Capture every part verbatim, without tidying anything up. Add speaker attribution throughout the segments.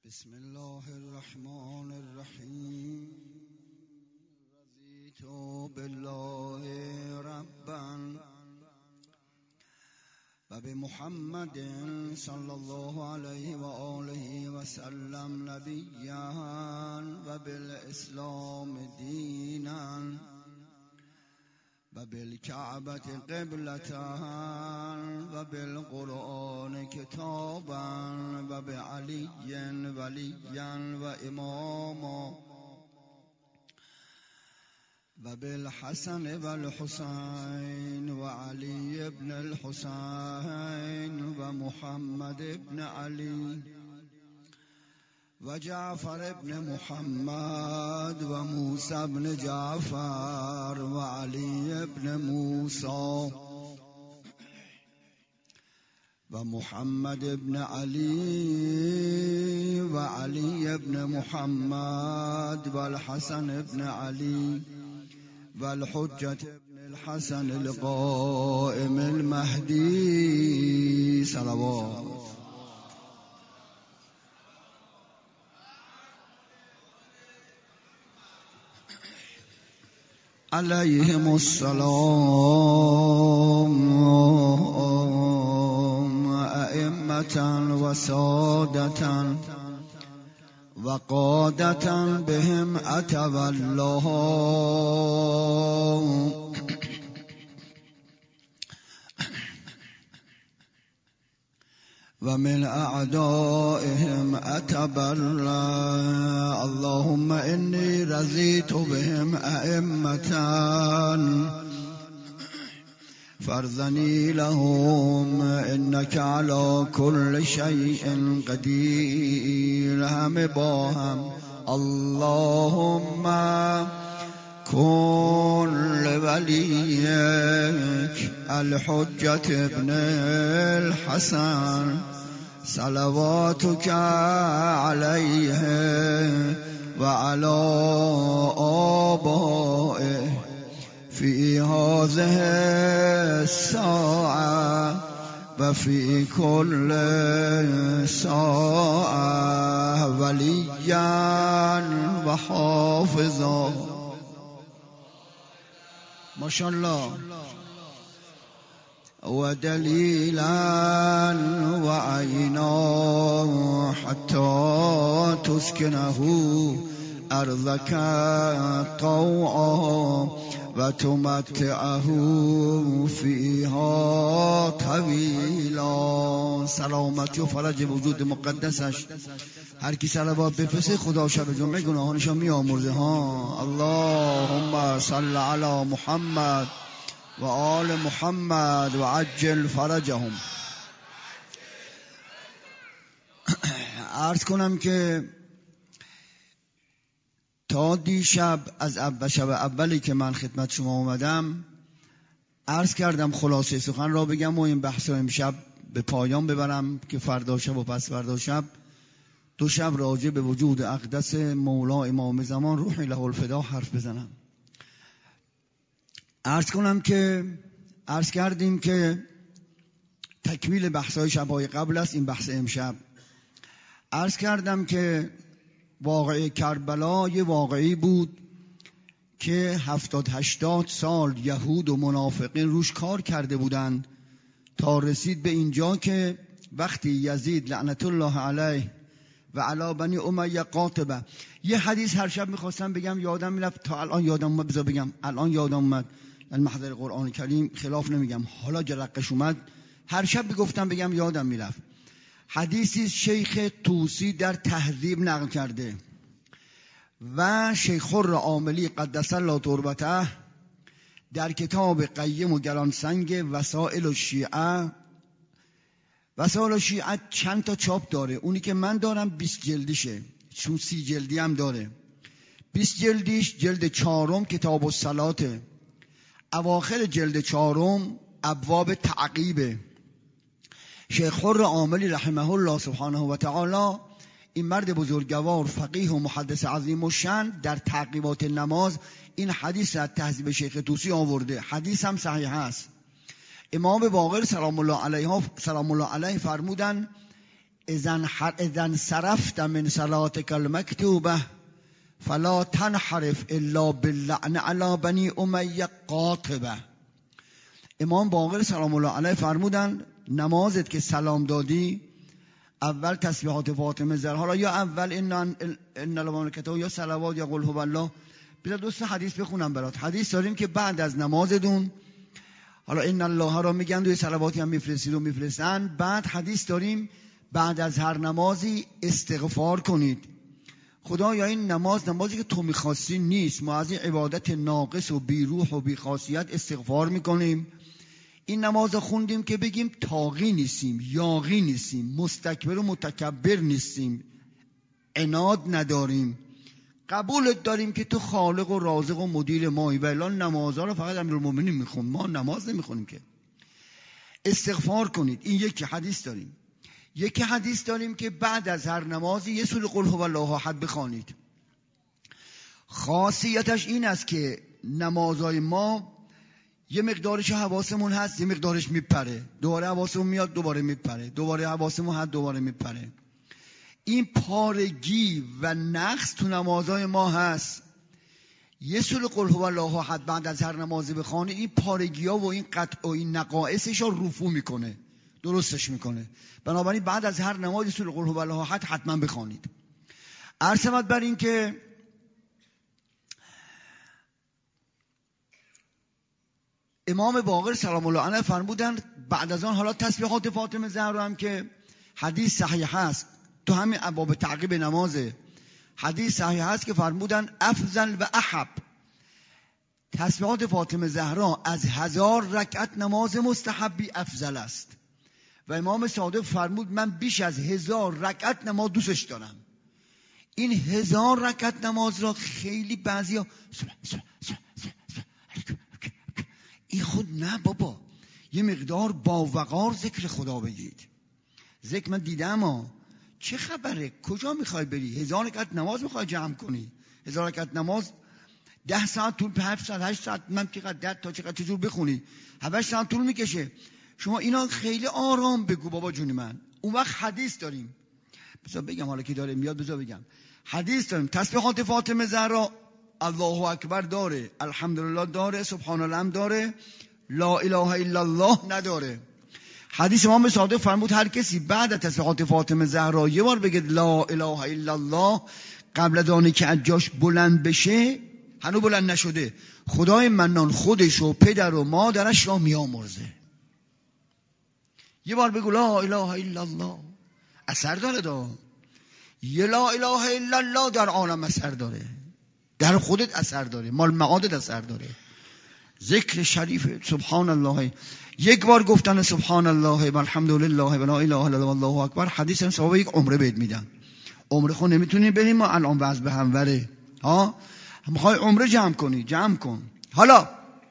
Speaker 1: بسم الله الرحمن الرحیم. رضیت بالله ربا و بمحمد صلی الله علیه و آله و سلم نبیا و بالاسلام دینا و بالکعبة قبلة و بالقرآن کتابا و بعلی ولیا و اماما و بالحسن و الحسین و علی ابن الحسین و محمد ابن علی و جعفر ابن محمد و موسی ابن جعفر و علی ابن موسی و محمد ابن علی و علی ابن محمد و الحسن ابن علی و الحجة ابن الحسن القائم المهدی صلوات. علیهم السلام ائمة و سادة و قادة بهم اتوا الله و من اعدائهم اتبرأ. اللهم انی رضیت بهم ائمة فارضنی لهم انك على كل شيء قدیر. همه با هم اللهم کن لولیک الحجة ابن الحسن صلواتك عليه وعلى آبائه في هذه الساعة وفي كل ساعة وليا وحافظا. ما شاء الله. ودليلا وعينا حتى تسكنه أرضك طوعا وتمتعه فيها طويلا. سلامتی و فرج وجود مقدسش هر کی صلوات بفرسته خدا شب جمعه گناهانش میامرزه ها. اللهم صل علی محمد و آل محمد و عجل فرجهم. عرض کنم که تا دیشب از اول شب اولی که من خدمت شما اومدم عرض کردم خلاصه سخن را بگم و این بحث را امشب به پایان ببرم که فردا شب و پس فردا شب دو شب راجع به وجود اقدس مولا امام زمان روح له الفدا حرف بزنم. عرض کنم که عرض کردیم که تکمیل بحث‌های شب‌های قبل است این بحث امشب. عرض کردم که واقعه کربلا یه واقعی بود که هفتاد هشتاد سال یهود و منافقین روش کار کرده بودند تا رسید به اینجا که وقتی یزید لعنت الله علیه و علی بنی امیه قاطبه. یه حدیث هر شب میخواستم بگم یادم میرفت تا الان یادم اومد بذار بگم الان یادم اومد. من محضر قرآن کریم خلاف نمیگم، حالا جرقش اومد هر شب بگفتم بگم یادم میرفت. حدیثی شیخ طوسی در تهذیب نقل کرده و شیخ خر عاملی قدس الله تربته در کتاب قیم و گرانسنگ وسائل الشیعه. وسائل الشیعه چند تا چاپ داره، اونی که من دارم بیست جلدیشه چون سی جلدی هم داره. بیست جلدیش جلد چهارم کتاب الصلاته، اواخر جلد چهارم ابواب تعقیبه. شیخ خر عاملی رحمه الله سبحانه و تعالی این مرد بزرگوار فقیه و محدث عظیم و شان در تعقیبات نماز این حدیث از تهذیب شیخ طوسی آورده. حدیث هم صحیح است. امام باقر سلام الله علیه سلام الله علیه فرمودن اذن صرفت من صلاتك المکتوبه فلا تنحرف الا باللعن علی بنی امیه قاطبه. امام باقر سلام الله علیه فرمودن نمازت که سلام دادی اول تسبیحات فاطمه زهرا را یا اول ان ان الملائکه یا صلوات یا قل هو الله. بذار دوست حدیث بخونم برات. حدیث داریم که بعد از نمازتون حالا ان الله را میگن و صلواتی هم میفرستید و میفرستن. بعد حدیث داریم بعد از هر نمازی استغفار کنید. خدا یا این نماز نمازی که تو میخواستی نیست، ما از این عبادت ناقص و بیروح و بیخاصیت استغفار میکنیم. این نماز خوندیم که بگیم طاغی نیستیم، یاغی نیستیم، مستکبر و متکبر نیستیم، عناد نداریم، قبولت داریم که تو خالق و رازق و مدیر مایی. و الان نمازها رو فقط امیرالمومنین میخون، ما نماز نمیخونیم که. استغفار کنید. این یکی حدیث داریم. یکی حدیث داریم که بعد از هر نمازی یه سوره قل هو الله احد بخوانید. خاصیتش این است که نمازهای ما یه مقدارش حواسمون هست، یه مقدارش میپره، دوباره حواسمون میاد، دوباره میپره، دوباره حواسمون هست، دوباره میپره. این پارگی و نقص تو نمازهای ما هست. یه سوره قل هو الله احد بعد از هر نمازی بخوانید، این پارگی ها و این قطع و این نقائصش رو رفو میکنه، درستش میکنه. بنابراین بعد از هر نمازی سوره قل هو الله احد حتما بخوانید. عرض شود بر این که امام باقر سلام الله علیه فرمودن بعد از آن حالا تسبیحات فاطمه زهرا هم که حدیث صحیح هست تو همین ابواب تعقیب نمازه، حدیث صحیح هست که فرمودن افضل و احب تسبیحات فاطمه زهرا از هزار رکعت نماز مستحبی افضل است. و امام صادق فرمود من بیش از هزار رکعت نماز دوستش دارم. این هزار رکعت نماز را خیلی بعضیا این خود نه بابا، یه مقدار با وقار ذکر خدا بگید. ذکر من دیدم ها، چه خبره؟ کجا میخوای بری؟ هزار رکعت نماز میخوای جمع کنی؟ هزار رکعت نماز ده ساعت طول، هفت ساعت، هشت ساعت، من چقدر ده تا چقدر چجور بخونی؟ هشت ساعت طول میکشه. شما اینا خیلی آرام بگو بابا جون من. اون وقت حدیث داریم، بذار بگم حالا که داره میاد بذار بگم. حدیث داریم تسبیحات فاطمه زهرا الله اکبر داره، الحمدلله داره، سبحان الله هم داره، لا اله الا الله نداره. حدیث امام صادق فرمود هر کسی بعد از تسبیحات فاطمه زهرا یه بار بگه لا اله الا الله قبل از آنی که از جاش بلند بشه، هنوز بلند نشده، خدای منان خودش و پدر و مادرش را میامرزه. یه بار بگو لا اله الا الله، اثر داره. دا یه لا اله الا الله در عالم اثر داره، در خودت اثر داره، مال معادت اثر داره. ذکر شریف سبحان الله، یک بار گفتن سبحان الله و الحمدلله و لا اله الا الله والله اکبر، حدیث هم ثواب یک عمره بهت میدن. عمره خود نمیتونی بریم، ما الان وضع به هم وره ها، میخوای عمره جمع کنی جمع کن. حالا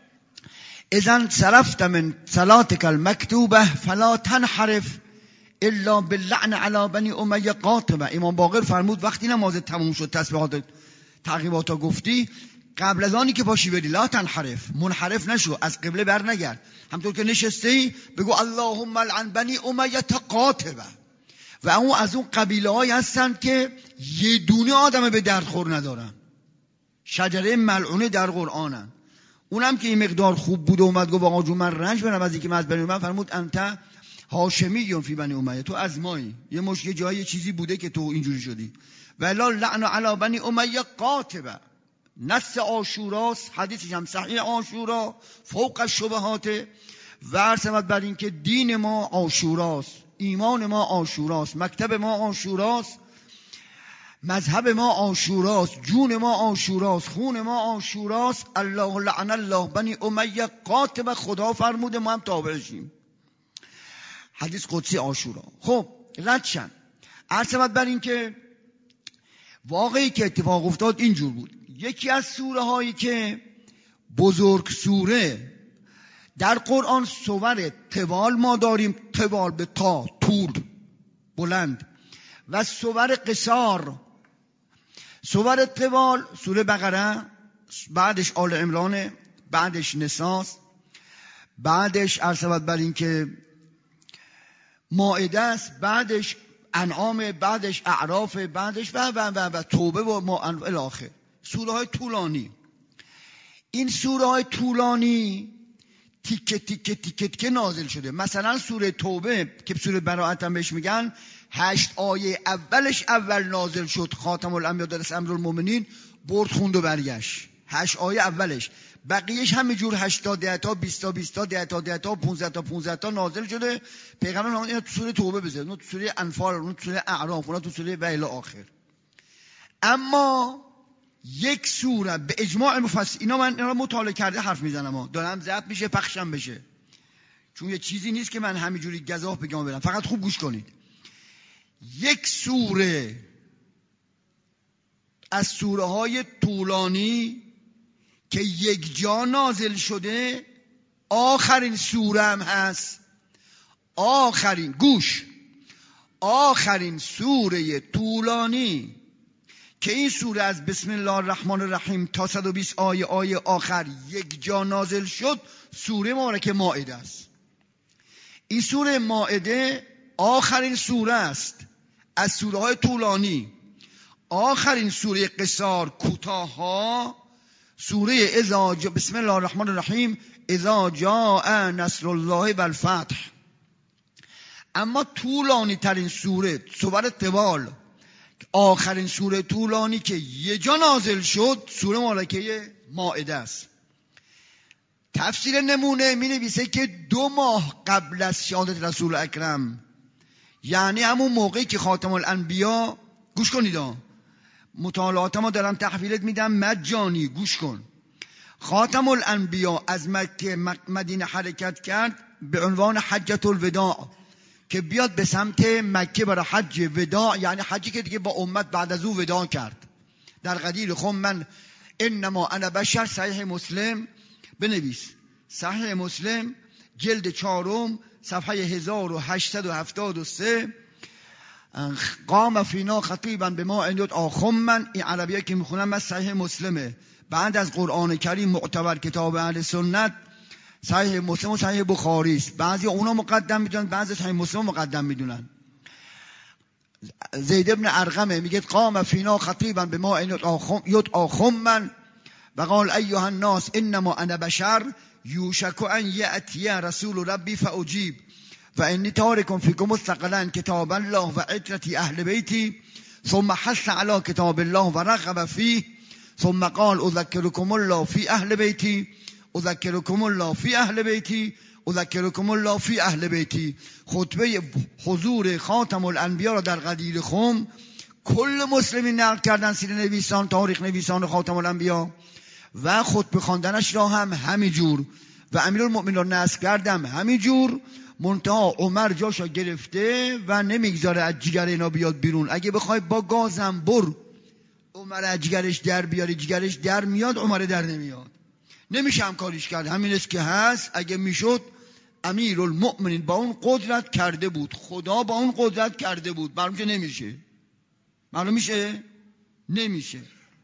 Speaker 1: اذن صرفت من صلاتك المکتوبه فلا تنحرف الا باللعن علی بنی امیه قاطبه. امام باقر فرمود وقتی نماز تموم شد تسبیحات تعقیبات گفتی، قبل از آنی که باشی بری لا تنحرف، منحرف نشو، از قبله بر نگرد، همطور که نشستی بگو اللهم لعن بنی امیه قاطبه. و اون از اون قبیله های هستن که یه دونه آدم به درد خور ندارن، شجره ملعونه در قرآنن. اونم که این مقدار خوب بود و اومد گفت آقا جون من رنج برم از اینکه من از بنی امیه، فرمود انت هاشمی فی بنی امیه، تو از مایی، یه مش یه جایی چیزی بوده که تو اینجوری شدی. ولا لعن علی بنی امیه قاطبه. نص عاشوراست، حدیثش هم صحیح، عاشورا فوق الشبهات. و عرض بر این که دین ما عاشوراست، ایمان ما عاشوراست، مکتب ما عاشوراست، مذهب ما عاشوراست، جون ما عاشوراست، خون ما عاشوراست. الله لعن الله بنی امیه قاطبه. خدا فرموده ما هم تابعشیم. حدیث قدسی عاشورا. خب ردشن. عرض بر این که واقعی که اتفاق افتاد اینجور بود. یکی از سوره هایی که بزرگ سوره در قرآن سور طوال ما داریم، طوال به تا طول بلند، و سور قصار. سور طوال سوره بقره، بعدش آل عمران، بعدش نساست، بعدش عرض بر این که مائده است، بعدش انعام بعدش، اعراف بعدش و و و و توبه و ما الاخر. سوره های طولانی. این سوره های طولانی تیکه تیکه تیکه تیکه نازل شده. مثلا سوره توبه که سوره براءت هم بهش میگن، هشت آیه اولش اول نازل شد، خاتم الانبیا درس امیرالمومنین برد خوند و برگشت. هشت آیه اولش، بقیهش همینجور هشتاد ده تا بیست تا بیست تا ده تا ده تا پانزده تا پانزده تا نازل شده. پیغمبر فرمود اینا تو سوره توبه بذارید، اون تو سوره انفال، اون تو سوره اعراف، اون تو سوره و الی آخر. اما یک سوره به اجماع مفسرین، اینا من اینا مطالعه کرده حرف میزنم، دارم ضبط میشه پخشم بشه، چون یه چیزی نیست که من همینجوری گزاف بگم برم. فقط خوب گوش کنید. یک سوره از سوره های طولانی که یک جا نازل شده، آخرین سوره هم هست. آخرین گوش آخرین سوره طولانی که این سوره از بسم الله الرحمن الرحیم تا صد و بیست آیه آیه آخر یک جا نازل شد، سوره مبارکه مائده است. این سوره مائده آخرین سوره است از سوره های طولانی. آخرین سوره قصار کوتاه ها سوره اذا جا بسم الله الرحمن الرحیم اذا جاء نصر الله والفتح. اما طولانی ترین سوره سوره طوال، آخرین سوره طولانی که یه جا نازل شد، سوره مبارکه مائده است. تفسیر نمونه می نویسه که دو ماه قبل از شهادت رسول اکرم، یعنی همون موقعی که خاتم الانبیا، گوش کنید ها، مطالعات ما دارم تحویلت میدم مجانی، گوش کن. خاتم الانبیا از مکه مدینه حرکت کرد به عنوان حجت الوداع که بیاد به سمت مکه برای حج وداع، یعنی حجی که دیگه با امت بعد از او وداع کرد. در غدیر خم من انما انا بشر، صحیح مسلم بنویس، صحیح مسلم جلد چهارم صفحه هزار و هشتصد و هفتاد و سه. قام فینا خطیبا به ما اندود آخم من، این عربیه که میخونم از صحیح مسلمه، بعد از قرآن کریم معتبر کتاب اهل سنت صحیح مسلم و صحیح بخاری است. بعضی اونا مقدم میدونن، بعضی صحیح مسلم مقدم میدونن. زید ابن ارقمه میگه قام فینا خطیبا به ما اندود آخم من و قال ایها الناس انما انا بشر یوشک ان یأتی رسول ربی فاجیب و انی تارکم فیکم مستقلا کتاب الله و عترتی اهل بیتی، ثم حث علی کتاب الله و رغب فیه، ثم قال اذکرکم الله فی اهل بیتی، اذکرکم الله فی اهل بیتی، اذکرکم الله فی اهل بیتی. خطبه حضور خاتم الانبیا را در غدیر خم کل مسلمین نقل کردن، سیر نویسان، تاریخ نویسان خاتم الانبیا، و خطبه خواندنش را هم همینجور و امیرالمؤمنین را نصب کردم همینجور. منتها عمر جاشو گرفته و نمیگذاره از جگر اینا بیاد بیرون. اگه بخوای با گازم بر عمر از جگرش در بیاری، جگرش در میاد، عمر در نمیاد. نمیشه هم کاریش کرد، همین است که هست. اگه میشد امیرالمؤمنین با اون قدرت کرده بود، خدا با اون قدرت کرده بود. معلوم که نمیشه. معلوم میشه؟ نمیشه.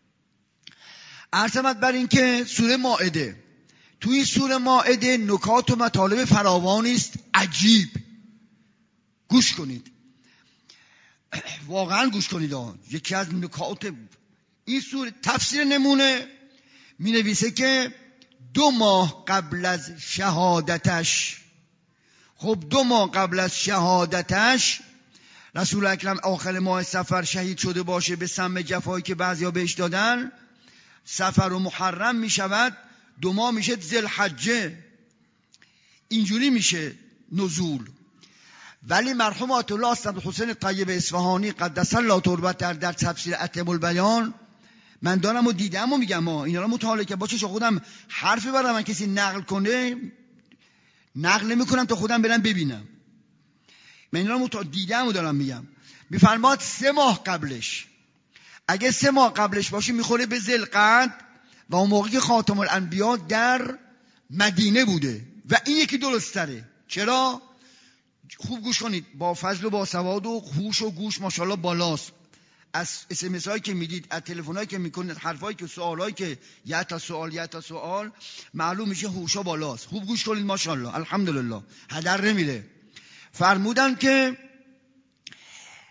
Speaker 1: عرضمت بر این که سوره مائده، توی این سوره مائده نکات و مطالب فراوانی است، عجیب. گوش کنید، واقعا گوش کنید. آن یکی از نکات این سوره، تفسیر نمونه می نویسه که دو ماه قبل از شهادتش، خب دو ماه قبل از شهادتش رسول اکرم آخر ماه صفر شهید شده باشه به سم جفایی که بعضیا بهش دادن، صفر و محرم می شود، دو ماه میشه ذوالحجه. اینجوری میشه نزول. ولی مرحوم آیت الله حسن حسین طیب اصفهانی قدس الله تربته در تفسیر اتم البیان، من دارم و دیدم و میگم ها اینا رو مطالعه که باشه، خودم حرفی برای من کسی نقل کنه نقل نمیکنم تا خودم برم ببینم. من اینا رو مطالعه دیدم و دارم میگم. میفرماد سه ماه قبلش، اگه سه ماه قبلش باشه میخوره به ذوالقعد و اون موقعی خاتم الانبیا در مدینه بوده و این یکی درست تره. چرا؟ خوب گوش کنید، با فضل و با سواد و هوش و گوش ماشاءالله بالاست. از اس ام اس هایی که میدید، از تلفنایی که میکنید، حرفایی که سوالایی که یا تا سوال یا تا سوال، معلوم میشه هوشا بالاست. خوب گوش کنید ماشاءالله، الحمدلله، هدر نمیره. فرمودن که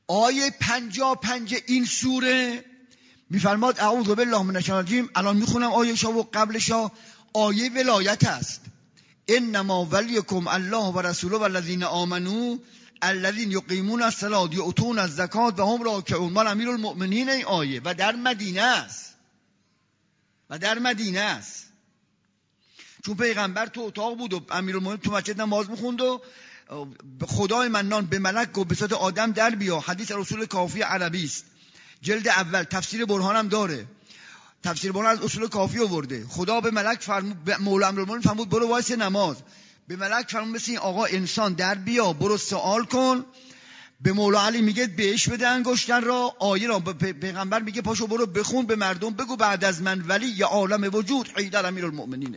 Speaker 1: آیه پنجاه پنج این سوره میفرماد اعوذ بالله من الشیطان الرجیم. الان میخونم آیه‌شو و قبلشو. آیه ولایت است. انما ولیکم الله و رسوله و الذین آمنوا الذین یقیمون الصلاة یؤتون الزکات و هم راکعون. مال امیرالمؤمنین این آیه و در مدینه است و در مدینه است چون پیغمبر تو اتاق بود و امیرالمؤمنین تو مسجد نماز میخوند و خدای منان به ملک گفت به صورت آدم در بیا. حدیث رسول کافی عربی است، جلد اول، تفسیر برهان هم داره. تفسیر برهان از اصول کافی آورده. خدا به ملک فرمود، به مولا امیرالمؤمنین فرمود برو وایس نماز. به ملک فرمود مثل این آقا انسان در بیا، برو سوال کن. به مولا علی میگه بهش بده انگشتر را، آیه را. به پیغمبر میگه پاشو برو بخون، به مردم بگو بعد از من ولی یا عالم وجود حیدر امیرالمؤمنینه.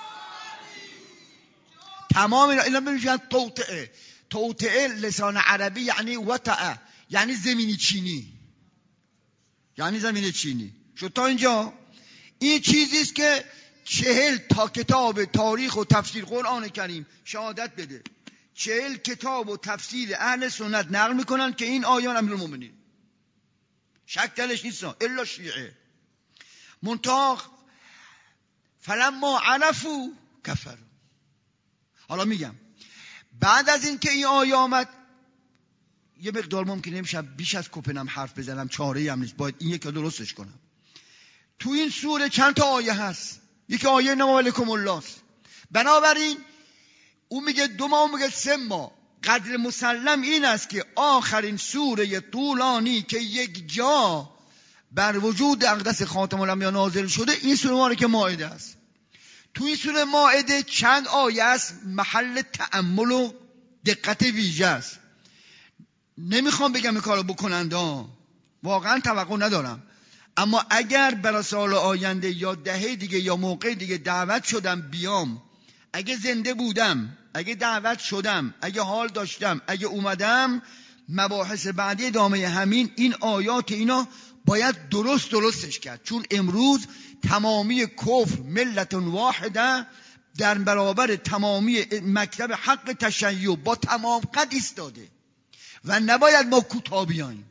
Speaker 1: تمام اینا میگن توطئه. توطئه لسان عربی یعنی وطئه، یعنی زمینی چینی، یعنی زمین چینی. شد تا اینجا. این چیزی است که چهل تا کتاب تاریخ و تفسیر قرآن کریم شهادت بده. چهل کتاب و تفسیر اهل سنت نقل میکنن که این آیان امیرالمؤمنین، شک درش نیست الا شیعه. منتها فلما عرفوا کفروا. حالا میگم بعد از این که این آیه آمد، یه مقدار ممکنه امشب بیش از کپنم حرف بزنم، چاره‌ای هم نیست، باید این یکی درستش کنم. تو این سوره چند تا آیه هست؟ یکی آیه انما ولکم الله است. بنابراین اون میگه دو ماه، اون میگه سه ماه. قدر مسلم این است که آخرین سوره طولانی که یک جا بر وجود اقدس خاتم الانبیا نازل شده این سوره مبارکه مائده است. تو این سوره مائده چند آیه است محل تأمل و دقت ویژه است. نمیخوام بگم این کارو بکنند ها، واقعا توقع ندارم، اما اگر برای سال آینده یا دهه دیگه یا موقع دیگه دعوت شدم بیام، اگه زنده بودم، اگه دعوت شدم، اگه حال داشتم، اگه اومدم، مباحث بعدی ادامه همین این آیات اینا باید درست درستش کرد. چون امروز تمامی کفر ملت واحده در برابر تمامی مکتب حق تشیع با تمام قد ایستاده و نباید ما کوتاه بیاییم،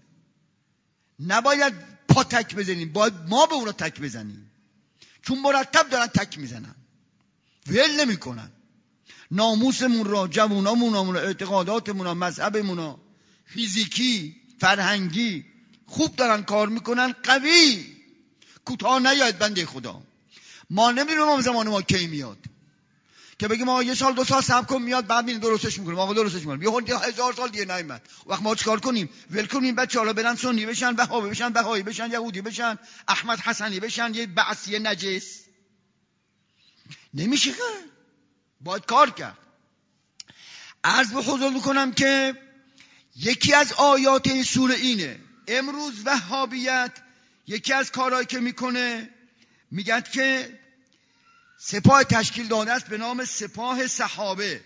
Speaker 1: نباید پا تک بزنیم، باید ما به اونا تک بزنیم. چون مرتب دارن تک میزنن، ول نمی کنن. ناموسمون را، جوانامون را، اعتقاداتمون را، مذهبمون را، فیزیکی، فرهنگی خوب دارن کار میکنن. قوی کوتاه نیاید بنده خدا. ما نمیدونیم ما زمان ما کی میاد که بگیم ما یه سال دو سال صبر کن میاد بعد ببین درستش میکنیم. آقا درستش میکنیم یه هزار سال دیگه نیامد. وقت ما چیکار کنیم؟ ول کنیم بچه‌ها برن سنی بشن، وهابی بشن، بهایی بشن، یهودی بشن، احمد حسنی بشن، یه بعثی نجس؟ نمیشه که، باید کار کرد. عرض به حضور میکنم که یکی از آیات این سوره اینه. امروز وهابیت یکی از کارهایی که میکنه میگه که سپاه تشکیل داده است به نام سپاه صحابه.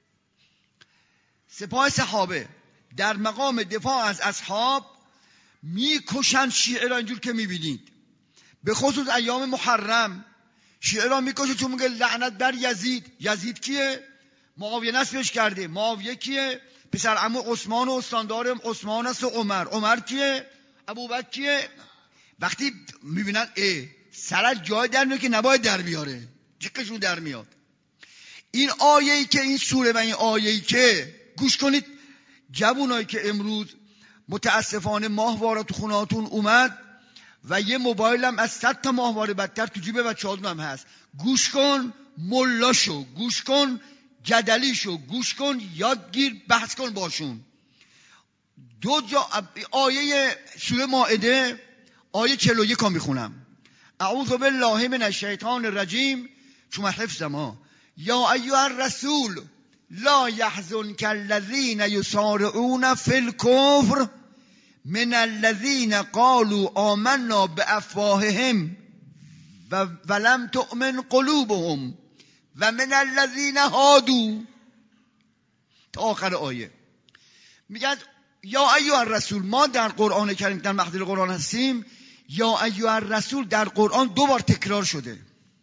Speaker 1: سپاه صحابه در مقام دفاع از اصحاب میکشن شیعه را، اینجور که میبینید به خصوص ایام محرم شیعه را میکشه. چون میگه لعنت بر یزید. یزید کیه؟ معاویه نصبش کرده. معاویه کیه؟ پسر عمو عثمان و استاندار عثمان است و عمر. عمر کیه؟ ابوبکر کیه؟ وقتی میبینن اه سر جای در میاد که نباید در بیاره، جکشون در میاد. این آیه‌ای که این سوره و این آیه‌ای که گوش کنید، جوانایی که امروز متاسفانه ماهواره تو خونهاتون اومد و یه موبایل هم از صد تا ماهواره بدتر تو جیب بچه‌هاتون هم هست، گوش کن، ملا شو، گوش کن، جدلی شو، گوش کن، یادگیر، بحث کن باشون. دو جا آیه سوره مائده آیه چهل و یک رو میخونم. اعوذ بالله من الشیطان الرجیم. چون حفظم ها. یا ایها الرسول لا يحزنك الذين يسارعون في الكفر من الذين قالوا آمنا بافواههم ولم تؤمن قلوبهم و من الذين هادوا تا آخر آیه. میگه یا ایها الرسول، ما در قرآن کریم در محضر قرآن هستیم، یا ایها الرسول در قرآن دو بار تکرار شده.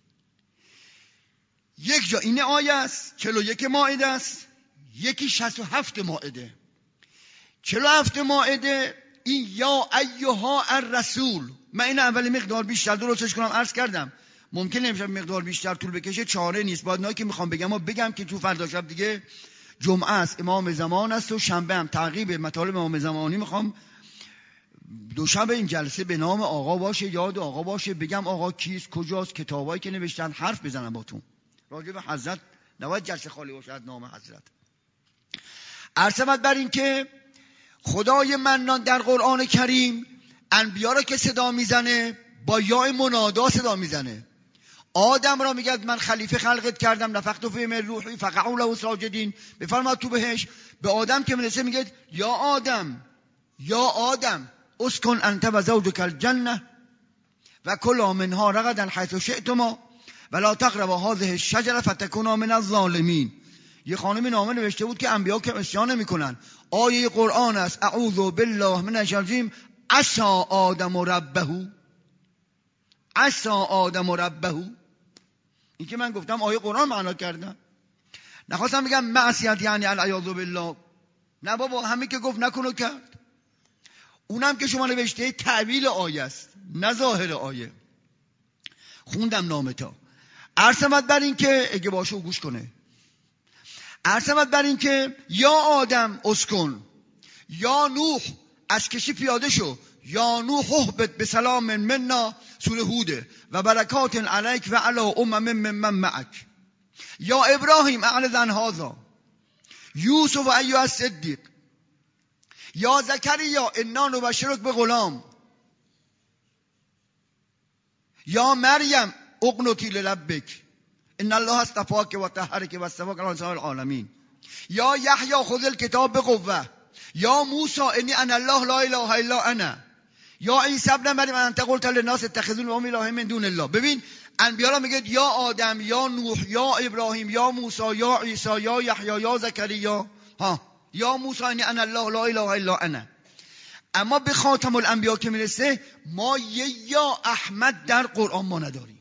Speaker 1: یک جا این آیه است چهل و یک مائده است، یکی شصت و هفت مائده. چهل و هفت مائده این یا ایها الرسول. من این اول مقدار بیشتر درستش کنم عرض کردم ممکنه امشب مقدار بیشتر طول بکشه، چاره نیست، باید نه که میخوام بگم و بگم که تو فردا شب دیگه جمعه است، امام زمان است و شنبه هم تعقیب مطالب امام زمانی میخوام دو شب این جلسه به نام آقا باشه، یاد آقا باشه، بگم آقا کیست، کجاست، کتابایی که نوشتن، حرف بزنم باتون راجع به حضرت. نباید جلسه خالی باشد نام حضرت. عرض بر این که خدای منان در قرآن کریم انبیا را که صدا میزنه با یا منادا صدا میزنه. آدم را میگه من خلیفه خلقت کردم، نفخت فیه من روحی فقعوا له ساجدین، بفرما تو بهش. به آدم که میرسه میگه یا آدم یا آدم اسکن انت و زوجک الجنه و کلا منها رغدا حیث شئتما ولا تقربا هذه الشجره فتکونا من الظالمین. یه خانم نامه نوشته بود که انبیا که عصیان نمیکنن، آیه قرآن است اعوذ بالله من الشیطان عصی آدم ربه، عصی آدم ربه. این که من گفتم آیه قرآن معنا کردم، نخواستم بگم معصیت یعنی العیاذ بالله، نه بابا، همین که گفت نکنو کرد. اونم که شما نوشته تعویل آیه است نه ظاهر آیه. خوندم نامتا. عرضمت بر این که اگه باشه و گوش کنه، عرضمت بر این که یا آدم اسکن، یا نوح از کشی پیاده شو، یا نوح اهبط بسلام منا سوره هوده و برکات علیک و علی امم ممن معک، یا ابراهیم اعرض عن هذا، یوسف و ایها الصدیق، یا زکریا انا نبشرک بغلام، یا مریم اقنتی لربک ان الله اصطفاک و طهرک و اصطفاک علی سائر العالمین، یا یحیی خذ الکتاب بقوه، یا موسی انی انا الله لا اله الا انا، یا عیسی ابن مریم انت قلت للناس اتخذونی و امی اله من دون الله. ببین انبیا را میگه یا آدم، یا نوح، یا ابراهیم، یا موسی، یا عیسی، یا یحیی، یا زکریا، ها یا موسی انی انا الله لا اله الا انا. اما به خاتم الانبیا که میرسه ما یه یا احمد در قرآن ما نداریم،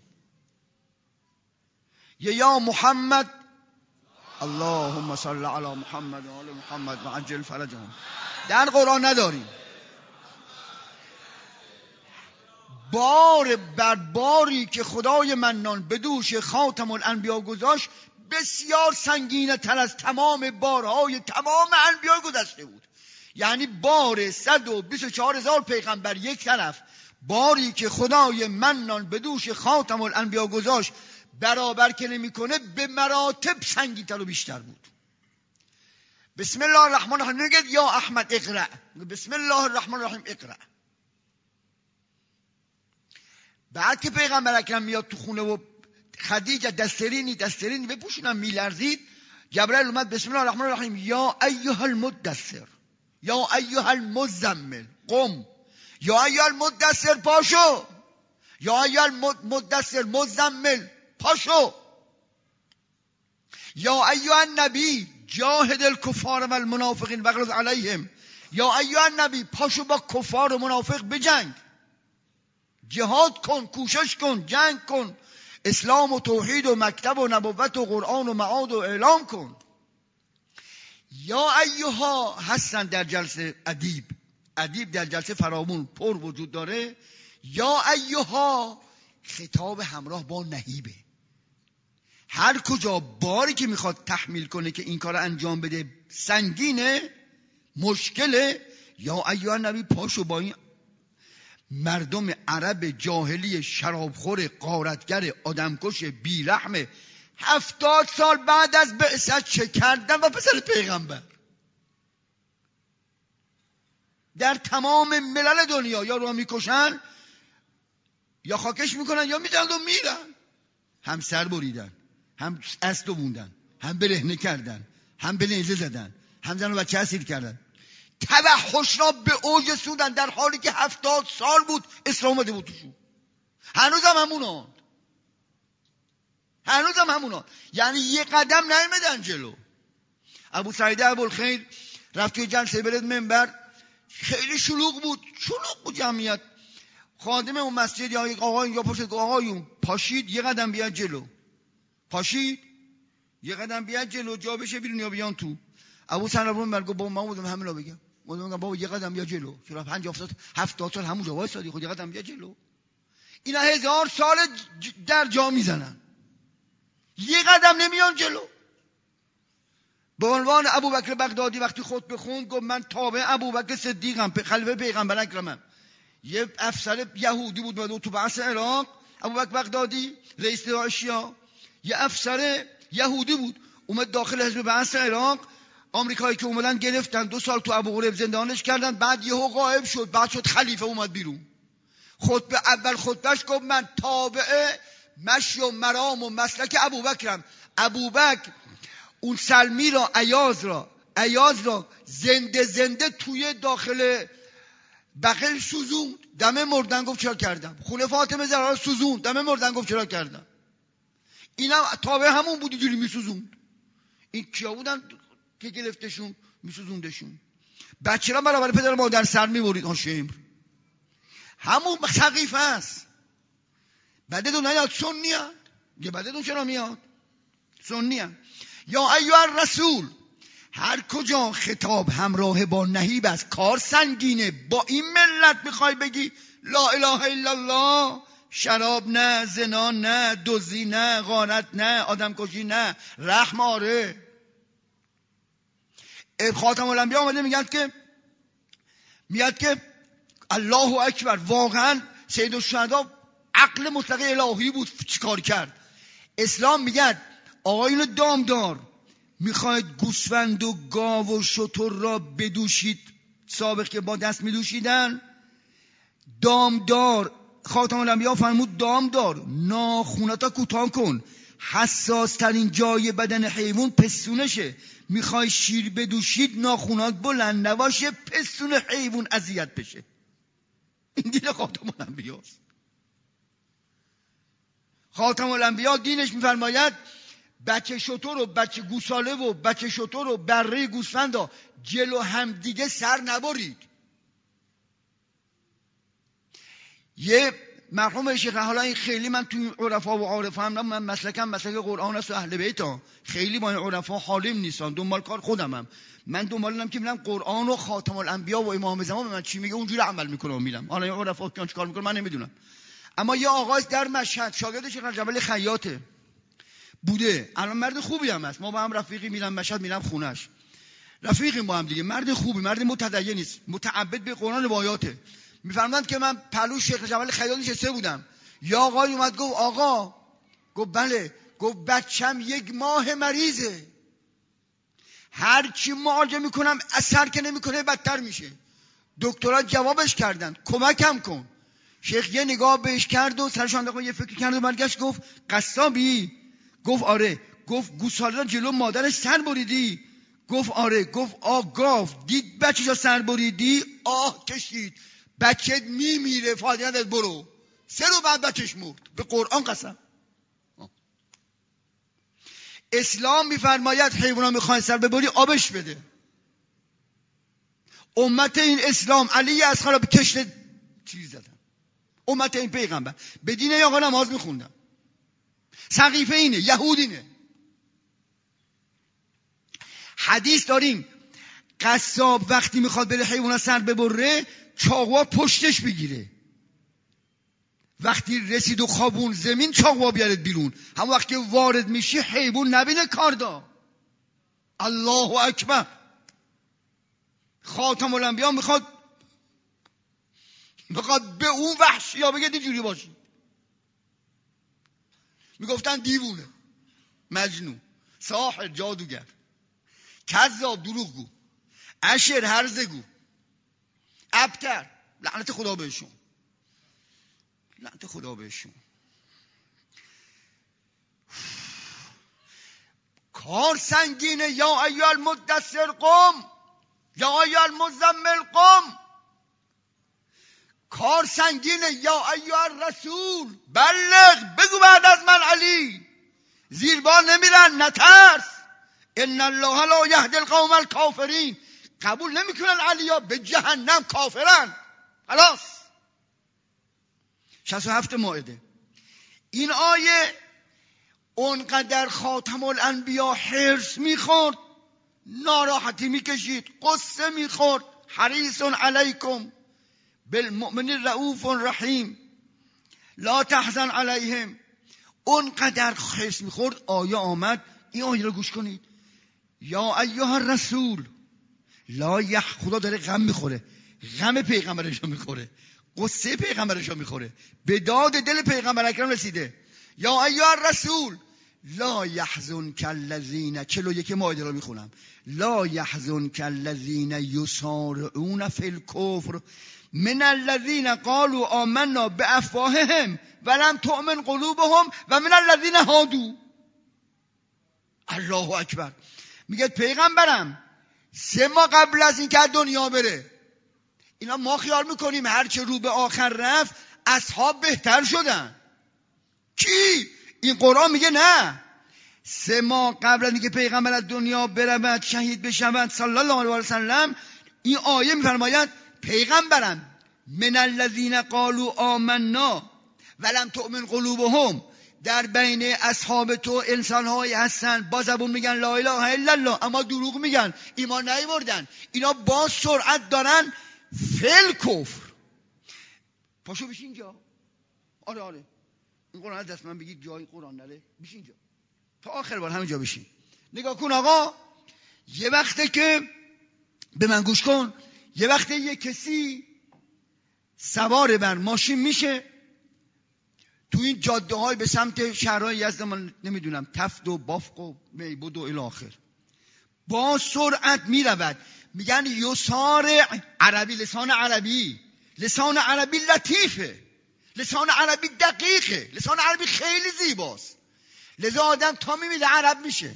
Speaker 1: یه یا محمد اللهم صل علی محمد و آل محمد و عجل فرجهم در قرآن نداریم. بار بر باری که خدای منان به دوش خاتم الانبیا گذاشت بسیار سنگینه تر از تمام بارهای تمام انبیا گذشته بود. یعنی بار صد و بیست و چهار هزار پیغمبر یک طرف، باری که خدای منان به دوش خاتم الانبیا گذاشت برابر که نمی کنه به مراتب سنگین‌تر و بیشتر بود. بسم الله الرحمن الرحیم میگه یا احمد اقرأ، بسم الله الرحمن الرحیم اقرأ. بعد که پیغمبر اکرم میاد تو خونه و خدیجه دسترینی دسترینی بپوشونم میلرزید، جبرائیل اومد بسم الله الرحمن الرحیم یا ایها المدثر، یا ایها المزمل قم، یا ایها المدثر پاشو، یا ایها المدثر مزمل پاشو، یا ایها النبی جاهد الکفار و المنافقین واغلظ علیهم، یا ایها النبی پاشو با کفار و منافق بجنگ، جهاد کن، کوشش کن، جنگ کن، اسلام و توحید و مکتب و نبوت و قرآن و معاد و اعلام کن. یا ایها هستن در جلسه ادیب، ادیب در جلسه فرامون پر وجود داره. یا ایها خطاب همراه با نهیبه، هر کجا باری که میخواد تحمیل کنه که این کار انجام بده سنگینه، مشکله، یا ایها نبی پاشو با این مردم عرب جاهلی شرابخور غارتگر آدمکش بیرحم هفتاد سال بعد از بعثت چه کردن و پسر پیغمبر در تمام ملل دنیا، یا رو میکشن یا خاکش میکنن یا میدن و میرن. هم سر بریدن، هم اسب دووندن، هم برهنه کردن، هم به نیزه زدن، هم زن و بچه اسیر کردن، توحش را به اوج سودن، در حالی که هفتاد سال بود اسلام اومده بود توشون. هنوز هم همونان، هنوز هم همونان، یعنی یه قدم نیامدن جلو. ابو سعید ابوالخیر رفت توی جلسه برد منبر، خیلی شلوغ بود، شلوغ بود جمعیت. خادم اون مسجد یا یک آقای یا پشت آقایون پاشید یه قدم بیاد جلو، پاشید یه قدم بیاد جلو، جا بشه بیرون یا بیان تو. ابو سعید ابوالخیر گفت با من بودم همین رو بگم، من میگم بابا یه قدم یا جلو، چرا پنجاه سال هفتاد سال همونجا وایسادی، خود یه قدم یا جلو. اینا هزار سال در جا میزنن، یه قدم نمیان جلو. به عنوان ابوبکر بغدادی وقتی خطبه خوند گفت من تابع ابوبکر صدیقم، خلیفه پیغمبر اکرمم. یه افسر یهودی بود اومد تو بحث عراق، ابوبکر بغدادی رئیس داعشیا، یه افسر یهودی بود اومد داخل حزب بعث عراق. آمریکایی که اومدن گرفتن، دو سال تو ابو غریب زندانش کردن، بعد یهو غایب شد، بعد شد خلیفه اومد بیرون. خطبه اول خطبهش گفت من تابع مشی و مرام و مسلک ابوبکرم. ابوبکر اون سلمی را ایاز را ایاز را زنده زنده توی داخل بقیل سوزوند، دم مردن گفت چرا کردم. خونه فاطمه زهرا سوزوند، دم مردن گفت چرا کردم. اینا تابع همون بود، اینجوری میسوزوند. این کیا بودن که گرفتشون میسوزوندشون؟ بچه‌ها برابر پدر مادر سر میبرید. آن شمر همون سقیفه است. بدتون نیاد سنی هست. یه بدتون چرا میاد؟ سنی هست. یا ایها الرسول، هر کجا خطاب همراه با نهیب است، کار سنگینه. با این ملت میخوای بگی لا اله الا الله؟ شراب نه، زنا نه، دزدی نه، غارت نه، آدمکشی نه، رحم آره. خاتم الانبیا اومده میگن که میاد که الله اکبر. واقعا سید الشهدا عقل مطلق الهی بود، چیکار کرد. اسلام میگه آقایون دامدار، میخواید گوسفند و گاو و شتر را بدوشید، سابق که با دست میدوشیدن، دامدار خاتم الانبیا فرمود دامدار ناخونتا کوتاه کن، حساس ترین جای بدن حیوان پستونشه. میخوای شیر بدوشید ناخونات بلند نباشه، پستون حیوان اذیت بشه. این دین خاتم الانبیاست. خاتم الانبیا دینش میفرماید بچه شتر و بچه گوساله و بچه شتر و بره گوسفندا جلو هم دیگه سر نبرید. یه مرحوم شیخ، حالا این خیلی من توی عرفا و عارفا هم من مسلکم مسلک قرآن است و اهل بیت ها، خیلی با این عرفا حالیم نیستن، دنبال کار خودمم. من دنبالم که میرم قرآن و خاتم الانبیا و امام زمان به من چی میگه اونجوری عمل میکنم میرم. حالا این عرفا که چیکار میکنه من نمیدونم. اما یه آقای در مشهد شاگرد شیخ جبل خیاطه بوده، الان مرد خوبی هم است. ما با هم رفیقی، میرم مشهد میرم خونش، رفیقیم با هم دیگه. مرد خوبی، مرد متدین نیست، متعبد به قرآن و آیاته. میفرمایند که من پلو شیخ جبل خیاط نشسته بودم، یا آقای اومد گفت آقا، گفت بله، گفت بچم یک ماه مریضه، هر چی معالجه میکنم اثر که نمیکنه بدتر میشه. دکترها جوابش کردن کمکم کن. شیخ یه نگاه بهش کرد و سرش انداخت، یه فکر کرد و برگشت گفت قصابی؟ گفت آره. گفت گوساله را جلو مادرش سر بریدی؟ گفت آره. گفت آگاف دید بچه‌شو سر بریدی، آه کشید، بچه میمیره، فاطمه نداد برو. سه رو بعد بچهش مرد، به قرآن قسم. اسلام میفرماید حیونا میخوان سر ببری آبش بده. امت این اسلام علی اصغر را به کشت چیز زدن. امت این پیغمبر به دین ای آقا نماز میخوندن. سقیفه اینه، یهودینه. حدیث داریم قصاب وقتی میخواد بره حیونا سر ببره چاقوا پشتش بگیره، وقتی رسید و خوابون زمین چاقوا بیارد بیرون، هم وقتی وارد میشی حیوان نبینه کاردا. الله اکبر. خاتم الانبیا میخواد میخواد به اون وحشی ها بگه اینجوری باشی. میگفتن دیوونه، مجنون، ساحر، جادوگر، کذاب، دروغگو، اشر، هرزگو، ابتر. لعنت خدا بهشون، لعنت خدا بهشون. کار سنگینه. یا ایها المدثر قم، یا ایها المزمل قم. کار سنگینه. یا ایها الرسول بلغ، بگو بعد از من علی. زیربار نمیرن، نترس. ان الله لا یهدی القوم الکافرین. قبول نمیکنن علیا، به جهنم کافرن. خلاص. شصت و هفت مائده. این آیه اونقدر خاتم الانبیا حرص میخورد، ناراحتی میکشید، قصه میخورد، حریص علیکم بالمؤمنین رؤوف رحیم لا تحزن علیهم. اونقدر خرس میخورد آیه آمد. این آیه رو گوش کنید. یا ایها الرسول لا یح. خدا داره غم میخوره، غم پیغمبرش رو میخوره، قصه پیغمبرش رو میخوره، به داد دل پیغمبر اکرم رسیده. یا ایها الرسول لا یحزنک الذین، چلو یک مایده رو میخونم، لا یحزنک الذین یسارعون فی الکفر من الذین قالوا آمنا بافواههم ولم تؤمن قلوبهم و من الذین هادوا. الله اکبر. میگه پیغمبرم سه ماه قبل از این که دنیا بره، اینا ما خیال میکنیم هرچه رو به آخر رفت اصحاب بهتر شدن. کی؟ این قرآن میگه نه. سه ماه قبل از اینکه پیغمبر از دنیا برود، شهید بشود صلی الله علیه و سلم، این آیه میفرماید پیغمبرم من الذین قالوا آمنا ولم تؤمن قلوبهم، در بین اصحاب تو انسان‌هایی هستن با زبون میگن لا اله الا الله اما دروغ میگن، ایمان نیاوردن. اینا با سرعت دارن فل کفر. پاشو بشین اینجا. آره آره این قرآن دست من بگید جای قرآن نره، بشین اینجا تا آخر بار همینجا بشین. نگاه کن آقا، یه وقته که به من گوش کن، یه وقته یه کسی سوار بر ماشین میشه تو این جاده های به سمت شهرهای یزد، من نمیدونم تفت و بافق و میبود و الی آخر، با سرعت میرود. میگن یسارع. عربی، لسان عربی، لسان عربی لطیفه، لسان عربی دقیقه، لسان عربی خیلی زیباست. لذا آدم تا میمیده عرب میشه.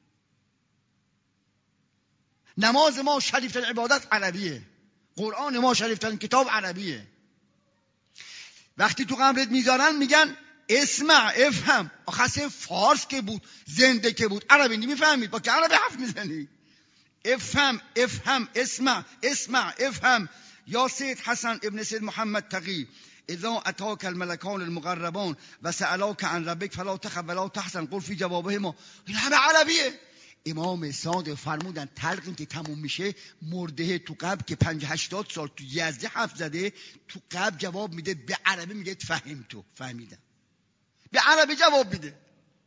Speaker 1: نماز ما شریفترین عبادت عربیه، قرآن ما شریفترین کتاب عربیه. وقتی تو قبرت میذارن میگن اسمع افهم. آخه فارس که بود، زنده که بود، عربی نمیفهمید، با که عربی حرف میزنی. افهم افهم اسمع اسمع افهم. یا سید حسن ابن سید محمد تقی اذا اتاک الملکان المقربان و سألاک عن ربک فلا تخف ولا تحزن قل فی جوابهما. این همه عربیه. امام صادق فرمودن تلقین که تموم میشه، مرده تو قبر که پنج هشتاد سال تو یزدی حرف زده، تو قبر جواب میده به عربی، میگه فهم تو فهمیدم، به عربی جواب میده.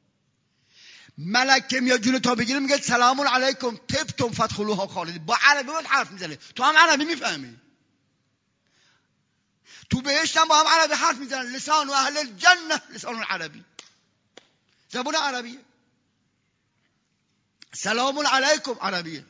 Speaker 1: ملک که میاد جون تا بگیره میگه سلام علیکم طبتم فادخلوها خالدین، با عربی باید حرف میزنه، تو هم عربی میفهمی. تو بهشت هم با هم عربی حرف میزنن، لسان و اهل الجنه لسان عربی، زبان عربیه. سلام علیکم عربیه،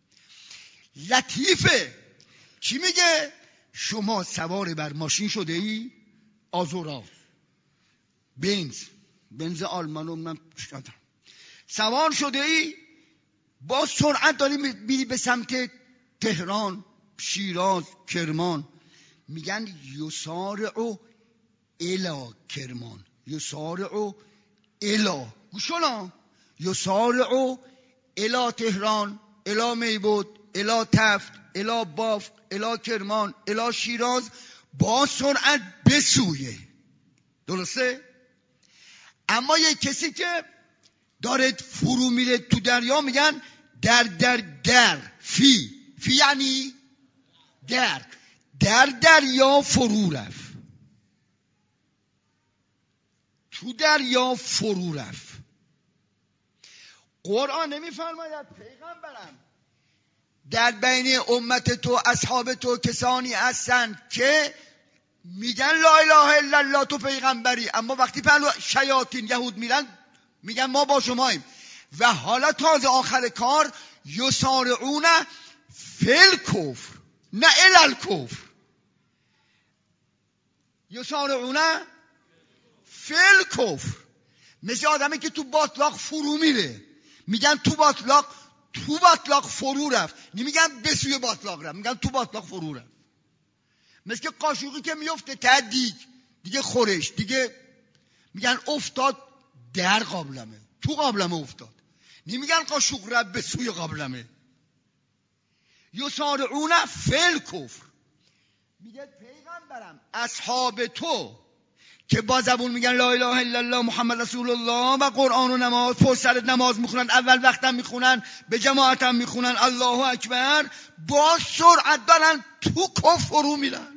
Speaker 1: لطیفه. چی میگه؟ شما سوار بر ماشین شده ای، آزورا بنز بنز آلمانو من سوار شده ای، با سرعت داری میری به سمت تهران، شیراز، کرمان. میگن یسارع الی کرمان، یسارع الی، گوشونا، یسارع الی تهران، الی میبود، الی تفت، الی بافق، الی کرمان، الی شیراز، با سرعت بسویه. درسته؟ اما یک کسی که داره فرو میره تو دریا میگن در در در فی فی یعنی در در دریا فرو رفت، تو دریا فرو رفت. قرآن نمیفرماید پیغمبرم در بین امت تو اصحاب تو کسانی هستن که میگن لا اله الا الله، تو پیغمبری، اما وقتی پهلو شیاطین یهود میرن میگن ما با شماییم. و حالا تازه آخر کار یسارعون فی الکفر نه الی الکفر، یسارعون فی الکفر. مثل آدمی که تو باطلاق فرو میره، میگن تو باطلاق تو باطلاق فرو رفت، نمیگن به سوی باطلاق رفت، میگن تو باطلاق فرو رفت. مثل که قاشقی که میفته ته دیگ، دیگه خورش دیگه، میگن افتاد در قابلمه، تو قابلمه افتاد، نمیگن قاشق رفت به سوی قابلمه. یسارعون فی الکفر. میگه پیغمبرم اصحاب تو که با زبون میگن لا اله الا الله محمد رسول الله و قرآن و نماز، پشت سرت نماز میخونن، اول وقتم میخونن، به جماعتم میخونن، الله اکبر، با سرعت دارن تو کفر فرو میرن،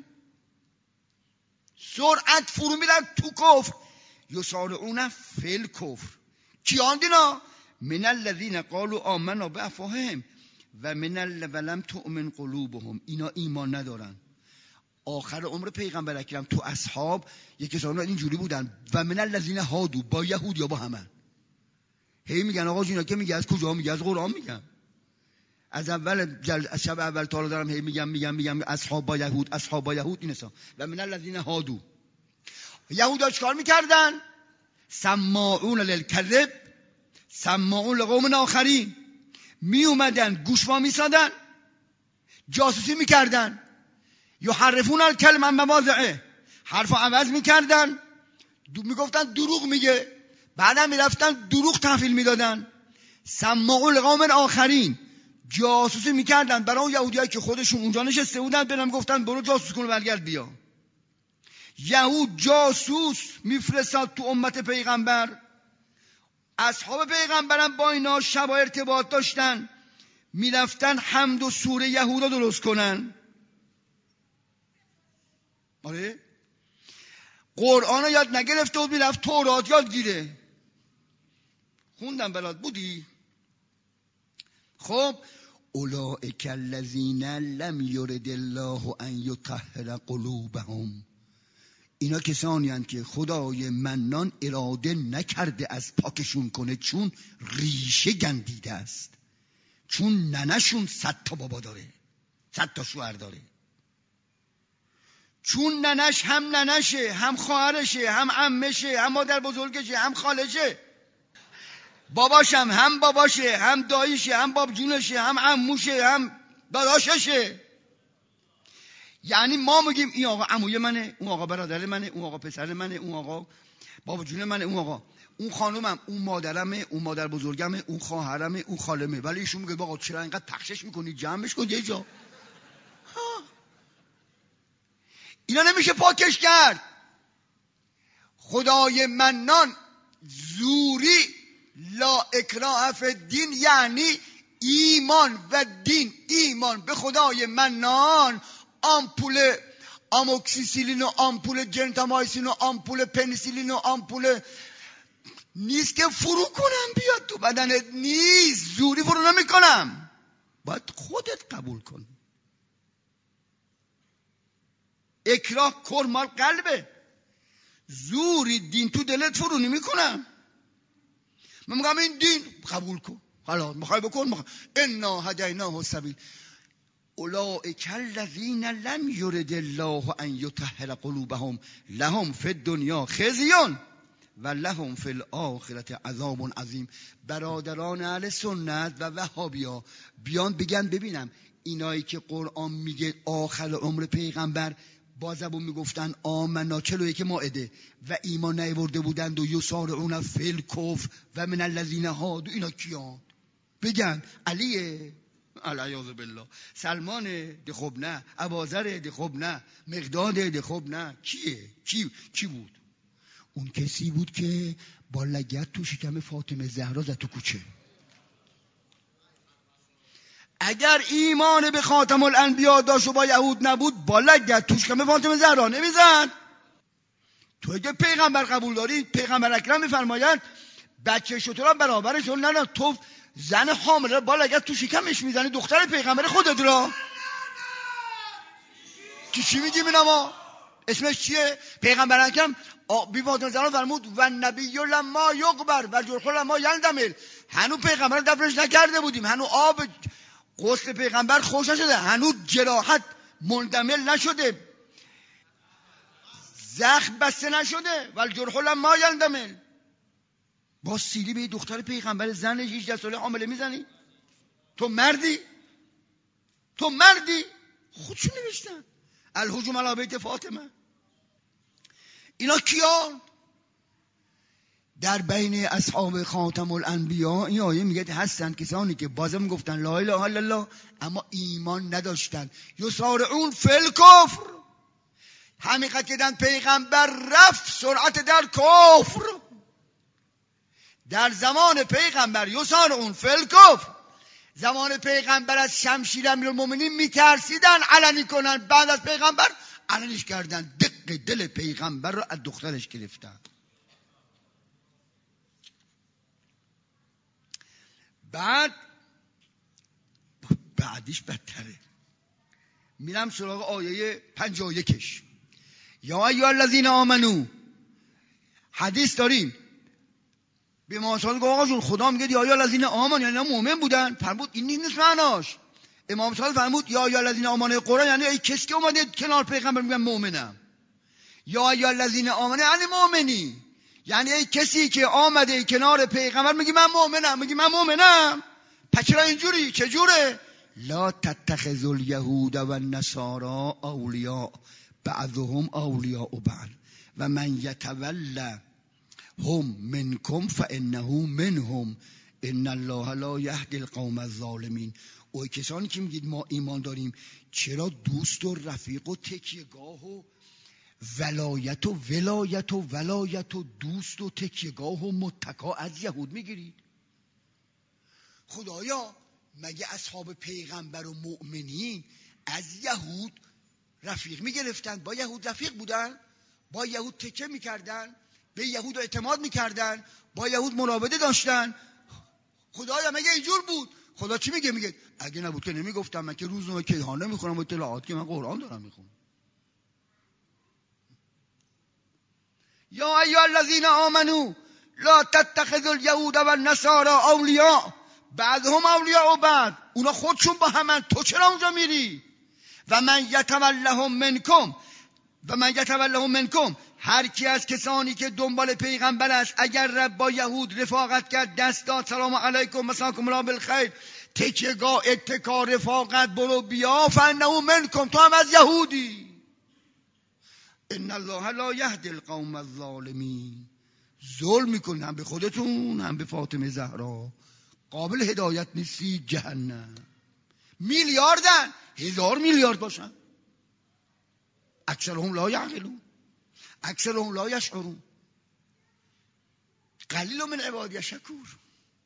Speaker 1: سرعت فرو میرن تو کفر. یسارعون فی الکفر. کیان دینا؟ من الذین قالوا آمنا بافواههم و من ولم تؤمن قلوبهم. اینا ایمان ندارن. آخر عمر پیغمبر اکرم تو اصحاب یکی کسانی اینجوری بودن و من الذین هادو، با یهود یا با همه. هی میگن آقا اینا که میگه از کجا؟ میگه از قرآن. میگم از اول جل... از شب اول تا دارم هی میگم میگم میگم اصحاب با یهود، اصحاب با یهود این حساب. و من الذین هادو، یهودا چیکار میکردن؟ سماعون للکذب سماعون لقوم آخرین. می اومدن گوش وا میسادن، جاسوسی میکردن، یحرفون الکلم عن مواضعه، حرفو عوض میکردن، میگفتن دروغ میگه، بعدم میرفتن دروغ تحویل میدادن. سماعون لقوم آخرین، جاسوسی میکردن برای اون یهودیایی که خودشون اونجا نشسته بودن، برام گفتن برو جاسوس کن و برگرد بیا. یهود جاسوس میفرستاد تو امت پیغمبر. اصحاب پیغمبرم با اینا شب ارتباط داشتن، میرفتن حمد و سوره یهودا درست کنن. آره قرآن رو یاد نگرفته بود، میرفت تورات یاد گیره. خوندم بلاد بودی؟ خب اولئک الذین لم یرد الله ان یطهر قلوبهم. اینا کسانی هستند که خدای منان اراده نکرده از پاکشون کنه، چون ریشه گندیده است، چون ننشون صد تا بابا داره، صد تا شوهر داره، چون ننش هم ننشه، هم خواهرشه، هم عمشه، هم مادر بزرگشه، هم خالشه، باباشم هم باباشه، هم داییشه، هم باب جونشه، هم عموشه، هم داداششه. یعنی ما میگیم این آقا عموی منه، اون آقا برادر منه، اون آقا پسر منه، اون آقا بابا جون منه، اون آقا اون خانومم، اون مادرمه، اون مادر بزرگمه، اون خواهرمه، اون خالمه. ولی ایشون میگه آقا چرا اینقدر تخشش میکنی؟ جمعش کن یه جا. ها. اینا نمیشه پاکش کرد. خدای منان زوری لا اکراه فی الدین، یعنی ایمان و دین، ایمان به خدای منان، آمپول آموکسیسیلین و آمپول جنتامایسین و آمپول پنیسیلین و آمپول نیست که فرو کنم بیاد تو بدنت، نیست، زوری فرو نمی کنم، باید خودت قبول کن. اکراه کرمال قلبه، زوری دین تو دلت فرو نمی کنم. من میگم این دین قبول کن، حالا میخوای بکن، میخوای انا هدیناه السبیل اولئک الذین لم یرد الله ان یطهر قلوبهم لهم فی الدنیا خزی و لهم فی الاخره عذاب عظیم. برادران اهل سنت و وهابیا بیان بگن ببینم اینایی که قرآن میگه آخر عمر پیغمبر با زبون میگفتن آمنا چلو یک مائده و ایمان نیورده بودند و یسارعون فی الکفر و من الذین هادو، اینا کیان؟ بگن علیه علیاذ بالله، سلمانه ده خب نه، ابوذر ده خب نه، مقداد ده خب نه، کیه؟ کی کی بود؟ اون کسی بود که با لگد تو شکم فاطمه زهرا زد تو کوچه. اگر ایمان به خاتم الانبیا داشت و با یهود نبود، با لگد تو شکم فاطمه زهرا نمیزد. تو اگه پیغمبر قبول داری، پیغمبر اکرم میفرمایند بچه شتر برابرشون ننا، تو زن حامله با لگد تو شکمش میزنی، دختر پیغمبر خودت را کی چی میگیم اینا؟ ما اسمش چیه؟ پیغمبر اکرم بی فاطمه زهرا فرمود و نبی لما یقبر و جرح لما یندمل. هنوز پیغمبر دفنش نکرده بودیم، هنوز آب غسل پیغمبر خوش نشده، هنوز جراحت مندمل نشده، زخم بسته نشده، و جرح لما یندمل. با سیلی به دختر پیغمبر زن هجده ساله حامله میزنی؟ تو مردی؟ تو مردی؟ خودشون نوشتن الهجوم علی بیت فاطمه. اینا کیان؟ در بین اصحاب خاتم الانبیا این آیه میگه هستن کسانی که بازم گفتن لا اله الا الله اما ایمان نداشتن. یسارعون فی الکفر، همین قد که دن پیغمبر رفت سرعت در کفر. در زمان پیغمبر یسار اون فل کفر، زمان پیغمبر از شمشیر امیرالمومنین میترسیدن علنی کنن، بعد از پیغمبر علنیش کردن، دق دل پیغمبر رو از دخترش گرفتن. بعد بعدیش بدتره. میرم سراغ آیه پنجاه و یکش. یا ایها الذین آمنو، حدیث داریم به ما صادق آقا جون خدا میگه یا ایها الذین آمنو یعنی مؤمن بودن، فرمود این نیست معناش. امام صادق فرمود یا ایها الذین آمنو قرآن یعنی ای کسی که اومده کنار پیغمبر میگن مؤمنم. یا ایها الذین آمنو یعنی مؤمنی، یعنی ای کسی که آمده کنار پیغمبر میگی من مؤمنم، میگی من مؤمنم. پس چرا اینجوری؟ چجوره؟ لا تتخذوا اليهود والنصارى اولیاء بعضهم اولیاء بعض و من یتوله هم منکم فانه منهم ان الله لا یهدی القوم الظالمین. اوی کسانی که میگید ما ایمان داریم، چرا دوست و رفیق و تکیهگاه و ولایت و ولایت و ولایت و دوست و تکیهگاه و متکا از یهود میگیرید؟ خدایا مگه اصحاب پیغمبر و مؤمنین از یهود رفیق میگرفتن؟ با یهود رفیق بودن؟ با یهود تکیه میکردن؟ به یهود اعتماد میکردن؟ با یهود مراوده داشتن؟ خدایا مگه اینجور بود؟ خدا چی میگه؟ میگه اگه نبود که نمیگفتم من که روزنامه کیهان نمیخونم و اطلاعات که من قرآن دارم میخونم. یا ایها الذین آمنو لا تتخذوا اليهود والنصارى اولیاء بعضهم اولیاء بعض. اونا خودشون با همن، تو چرا اونجا میری؟ و من یتولهم منکم و من یتولهم منکم، هر کی از کسانی که دنبال پیغمبر است اگر رب با یهود رفاقت کرد، دست داد سلام علیکم مساکم الله بالخیر، تکیهگاه اتکا رفاقت برو بیا، فانه منکم، تو هم از یهودی. ان الله لا یهدی القوم الظالمین. ظلم میکنید هم به خودتون هم به فاطمه زهرا، قابل هدایت نیستی، جهنم. میلیاردن، هزار میلیارد باشن، اکثرهم لا یعقلون اکثرهم لا یشعرون قلیل من عبادی شکور.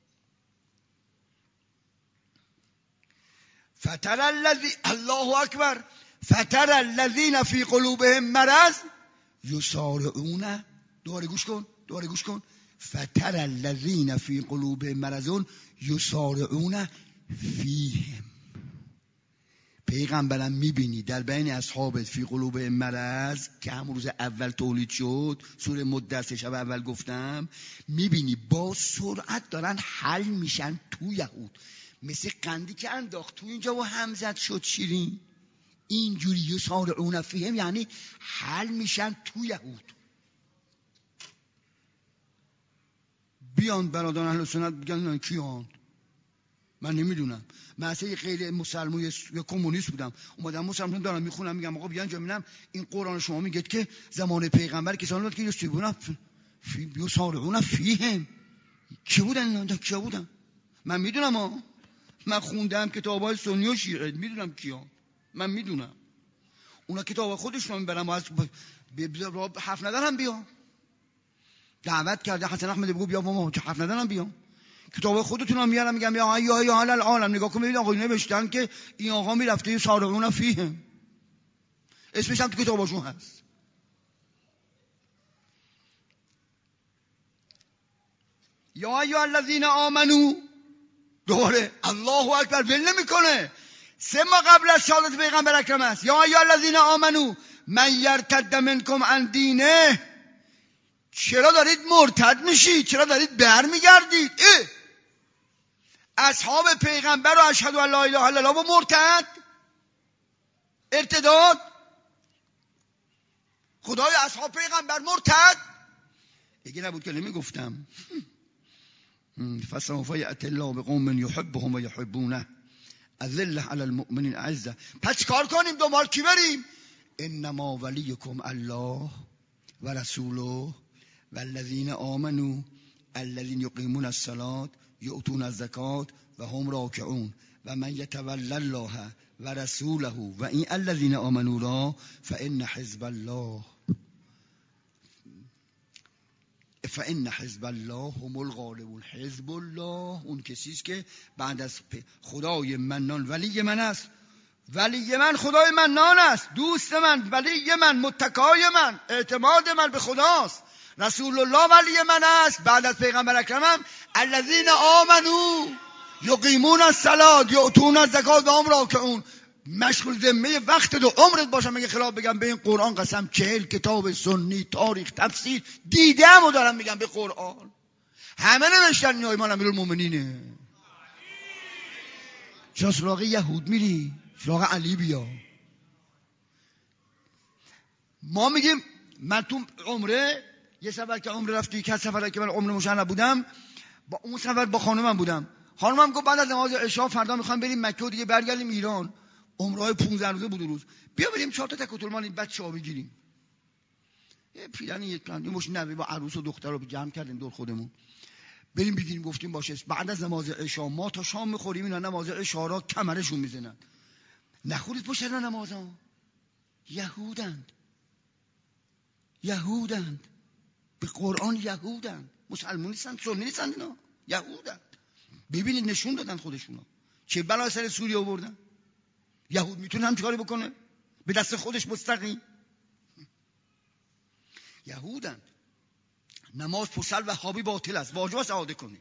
Speaker 1: فتر الذی الله اکبر فتر الذین فی قلوبهم مرض یسارعون. دوباره گوش کن دوباره گوش کن فتر الذین فی قلوبهم مرض یسارعون فیهم. پیغمبرم میبینی در بین اصحابت فی قلوبهم مرض که هم روز اول تولید شد، سوره مدثر شب اول گفتم، میبینی با سرعت دارن حل میشن تو یهود، مثل قندی که انداخت تو اینجا و همزد شد شیرین. اینجوری یسارعون فیهم یعنی حل میشن تو یهود. بیان برادران اهل سنت بگن کیان؟ من نمیدونم. من اصلا غیر مسلمان یا کمونیست بودم، اومدم مسلمان دارم میخونم، میگم آقا بیان جا میبینم این قرآن شما میگه که زمان پیغمبر کسانی بود که یسارعون فی یسارعون فیهم. کی بودن اینا؟ کیا بودن؟ من میدونم ها، من خوندم کتابای سنی و شیعه، میدونم کیا، من میدونم. اونا کتاب خودشون میبرم، از حرف ندارم هم بیان. دعوت کرده حسن احمد بگو بیا با ما که حرف ندارم بیان. کتاب خودتون هم میارم میگم یا ای یا حال العالم نگاه کن ببین آقا نوشتن که این آقا میرفته یسارعون فیهم، اسمش هم تو کتاباشون هست. یا ایها الذین آمنو، دوباره الله اکبر ول نمیکنه، سه ما قبل از شهادت پیغمبر اکرم است. یا ایها الذین آمنو من یرتد منکم عن دینه. چرا دارید مرتد میشید؟ چرا دارید برمیگردید؟ اصحاب پیغمبر و اشهد ان لا اله الا الله و مرتد ارتداد. خدای اصحاب پیغمبر مرتد دیگه نبود که نمیگفتم. فسوف یأتی الله بقوم یحبهم و یحبونه اذله علی المؤمنین اعزه. پس کار کنیم دنبال کی بریم؟ انما ولیکم الله و رسوله والذین آمنوا الذین یقیمون الصلاة یؤتون الزکات و هم راکعون و من یتول الله و رسوله و این الذین آمنوا را فان حزب الله فان حزب الله هم الغالبون. حزب الله اون کسی است که بعد از خدای منان ولی من است. ولی من خدای منان است، دوست من، ولی من، متکای من، اعتماد من به خداست. رسول الله ولی من است بعد از پیغمبر اکرمم. الذین آمنوا یقیمون الصلاة یؤتون الزکات و هم راکعون. مشغول ذمه وقت دو عمرت باشم اگه خلاف بگم به این قرآن قسم. چهل کتاب سنی، تاریخ، تفسیر دیدم و دارم میگم به قرآن. همه نوشتن این ایمان امیرالمومنینه. چرا سراغ یهود میری؟ سراغ علی بیا. ما میگیم من تو عمره یه سفر که عمره رفتی که سفره که من عمره مشن بودم، با اون سفر با خانومم بودم. خانومم گفت بعد از نماز عشا فردا میخوام بریم مکه و دیگه برگردیم ایران. عمره پانزده روزه بود روز. بیا بریم چهار تا تکتلمان بچه‌ها بگیریم. یه پیرن یک کلاند یه مش نوی با عروس و دختر رو جمع کردیم دور خودمون. بریم بگیریم. گفتیم باشه. بعد از نماز عشا ما تا شام میخوریم اینا نماز عشا را کمرشون میزنن. نخورید پشت سر نمازا. یهودند. یهودند. به قرآن یهودند. مسلمان نیستن، سنی نیستن اینا. یهودند. ببینید نشون دادن خودشونو. چه بلا سر سوریه آوردن. یهود میتونه هم چیکاری بکنه؟ به دست خودش مستقیم. یهودند. نماز پسل و خوابی باطل است. واجب است اعاده کنی.